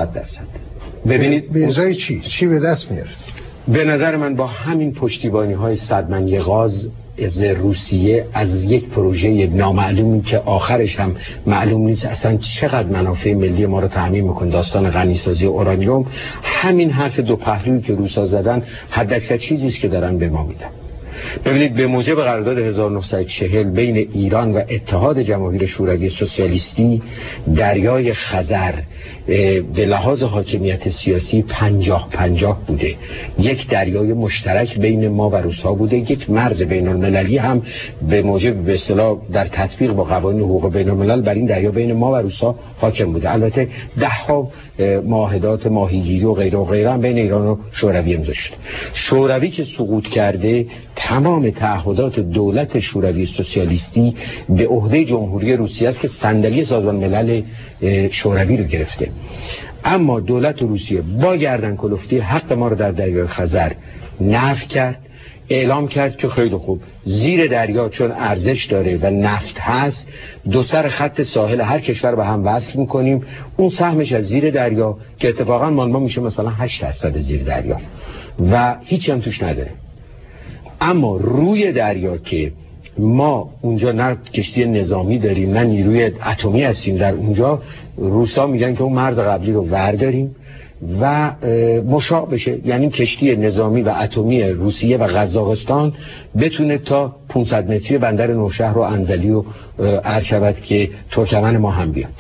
ببینید به ازای چی به دست میاره؟ به نظر من با همین پشتیبانی های صدمنگ غاز از روسیه از یک پروژه نامعلومی که آخرش هم معلوم نیست اصلا چقدر منافع ملی ما رو تامین میکنه، داستان غنیسازی اورانیوم، همین حرف دو پهلویی که روسا زدن حداکثر چیزی است که دارن به ما میدن. ببینید به موجب قرارداد 1940 بین ایران و اتحاد جماهیر شوروی سوسیالیستی دریای خزر به لحاظ حاکمیت سیاسی 50-50 بوده. یک دریای مشترک بین ما و روس‌ها بوده، یک مرز بین المللی هم به موجب به اصطلاح در تطبیق با قوانین حقوق بین الملل بر این دریا بین ما و روس‌ها حاکم بوده. البته ده‌ها معاهدات ماهیگیری و غیره هم بین ایران و شوروی امضا شده. شوروی که سقوط کرده تمام تعهدات دولت شوروی سوسیالیستی به عهده جمهوری روسیه است که صندلی سازمان ملل شوروی رو گرفته. اما دولت روسیه با گردن کلفتی حق ما رو در دریای خزر نفی کرد، اعلام کرد که خیلی خوب زیر دریا چون ارزش داره و نفت هست دو سر خط ساحل هر کشور به هم وصل میکنیم، اون سهمش از زیر دریا که اتفاقا ما میشه مثلا 8% زیر دریا و هیچی هم توش نداره. اما روی دریا که ما اونجا نه کشتی نظامی داریم نه نیروی اتمی هستیم، در اونجا روسا میگن که اون مرز قبلی رو ورداریم و مشاع بشه، یعنی کشتی نظامی و اتمی روسیه و قزاقستان بتونه تا 500 متری بندر نوشهر و انزلی و عرض شود که ترکمن ما هم بیاد.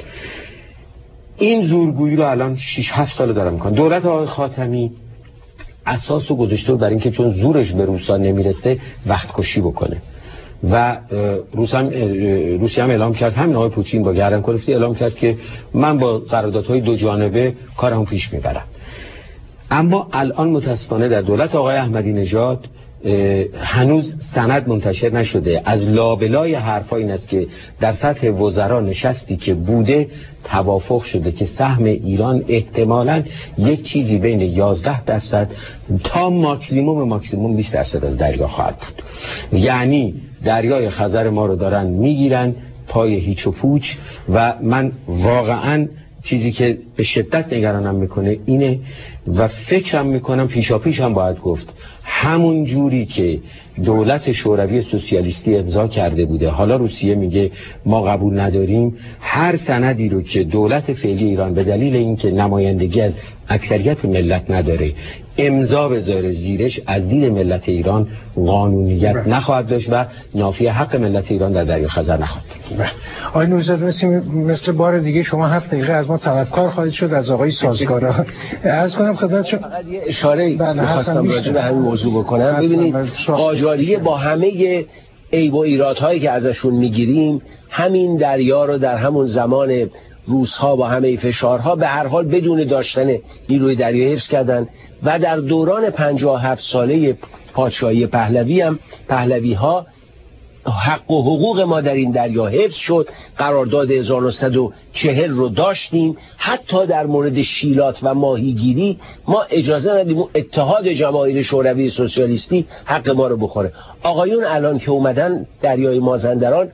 این زورگویی رو الان 6-7 سال دارم میکنن. دولت آقای خاتمی اساس رو گذاشته بر اینکه چون زورش به روسا نمیرسه وقت کشی بکنه و روسیه هم اعلام کرد، همین آقای پوتین با گردن کلفتی اعلام کرد که من با قراردادهای دو جانبه کارم پیش میبرم. اما الان متاسفانه در دولت آقای احمدی نژاد هنوز سند منتشر نشده. از لابلای حرفا این است که در سطح وزرا نشستی که بوده توافق شده که سهم ایران احتمالاً یک چیزی بین 11% تا ماکسیموم 20% از دریا خواهد بود. یعنی دریای خزر ما رو دارن میگیرن پای هیچ و پوچ و من واقعاً چیزی که به شدت نگرانم میکنه اینه و فکرم میکنم پیشاپیش هم باید گفت همون جوری که دولت شوروی سوسیالیستی امضا کرده بوده، حالا روسیه میگه ما قبول نداریم، هر سندی رو که دولت فعلی ایران به دلیل اینکه نمایندگی از اکثریت ملت نداره امضا بذاره زیرش، از دید ملت ایران قانونیت نخواهد داشت و نافی حق ملت ایران در دریای خزر نخواهد. آقای نوری‌زاده مثل بار دیگه شما 7 دقیقه از ما طلبکار خواهید شد از آقای سازگارا. عرض کنم خدمت شما فقط یه اشاره می‌خواستم راجع به همین موضوع بکنم. ببینید قاجاریه با همه عیب و ایرادهایی که ازشون میگیریم، همین دریا رو در همون زمان روس‌ها با همه فشارها به هر حال بدون داشتن نیروی دریایی حفظ کردن و در دوران 57 ساله پادشاهی پهلوی هم پهلوی‌ها حق و حقوق ما در این دریا حفظ شد. قرارداد 1940 رو داشتیم. حتی در مورد شیلات و ماهیگیری ما اجازه ندیم اتحاد جماهیر شوروی سوسیالیستی حق ما رو بخوره. آقایون الان که اومدن دریای مازندران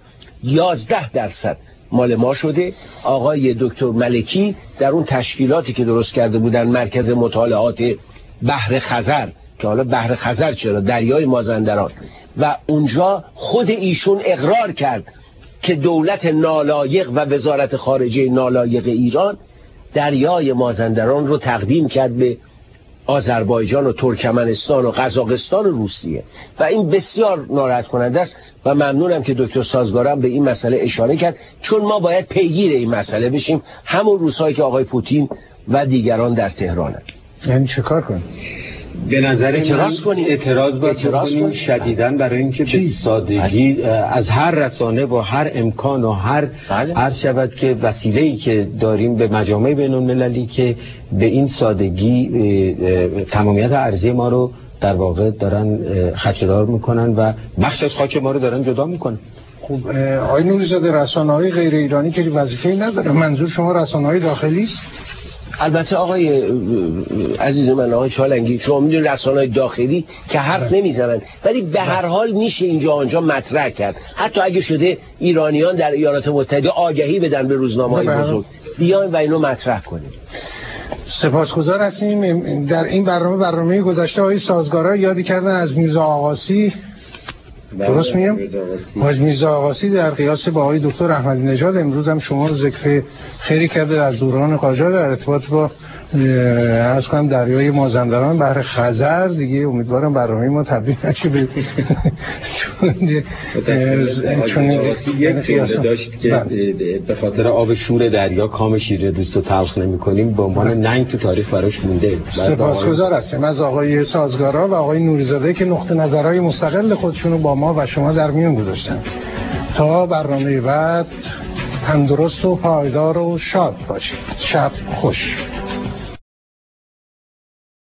11% مال ما شده. آقای دکتر ملکی در اون تشکیلاتی که درست کرده بودن، مرکز مطالعات بحر خزر، که حالا بحر خزر چرا، دریای مازندران، و اونجا خود ایشون اقرار کرد که دولت نالایق و وزارت خارجه نالایق ایران دریای مازندران رو تقدیم کرد به آذربایجان و ترکمنستان و قزاقستان و روسیه و این بسیار ناراحت کننده است و ممنونم که دکتر سازگارم به این مسئله اشاره کرد، چون ما باید پیگیر این مسئله بشیم، همون روزهایی که آقای پوتین و دیگران در تهرانن. یعنی چه کار کنیم؟ به نظر اعتراض بکنیم شدیداً، برای اینکه به سادگی از هر رسانه و هر امکان و هر شود که وسیله‌ای که داریم به مجامع بین‌المللی که به این سادگی تمامیت ارضی ما رو در واقع دارن خدشه‌دار میکنن و بخش از خاک ما رو دارن جدا میکنن. خب آقای نوری‌زاده، رسانه‌های غیر ایرانی که وظیفه‌ای نداره، منظور شما رسانه‌های داخلی است؟ البته آقای عزیز من، آقای چالنگی، شما میدونید رسانه‌های داخلی که حرف نمیزنن، ولی به هر حال میشه اینجا آنجا مطرح کرد. حتی اگه شده ایرانیان در ایالات متحده آگهی بدن به روزنامه‌های بزرگ، بیاین و اینو مطرح کنیم. سپاسگزار هستیم. در این برنامه گذشته آقای سازگارا یادی کردن از میرزا آقاسی، درست میگم؟ حاج میرزا آقاسی در قیاس با آقای دکتر احمدی نژاد. امروز هم شما رو ذکر خیری کرده در دوران قاجار در ارتباط با از کنم دریای مازندران، بحر خزر. دیگه امیدوارم برنامه ما تبدیل نشه به چون یک جمله داشت که به خاطر آب شور دریا کام شیر دوست رو تلخ نمی‌کنیم، به عنوان ننگ تو تاریخ براش مونده. سپاسگزار هستیم از آقای سازگارا و آقای نوری‌زاده که نقطه نظرهای مستقل خودشونو با ما و شما در میون گذاشتن. تا برنامه بعد تندرست و پایدار و شاد باشید. شب خوش.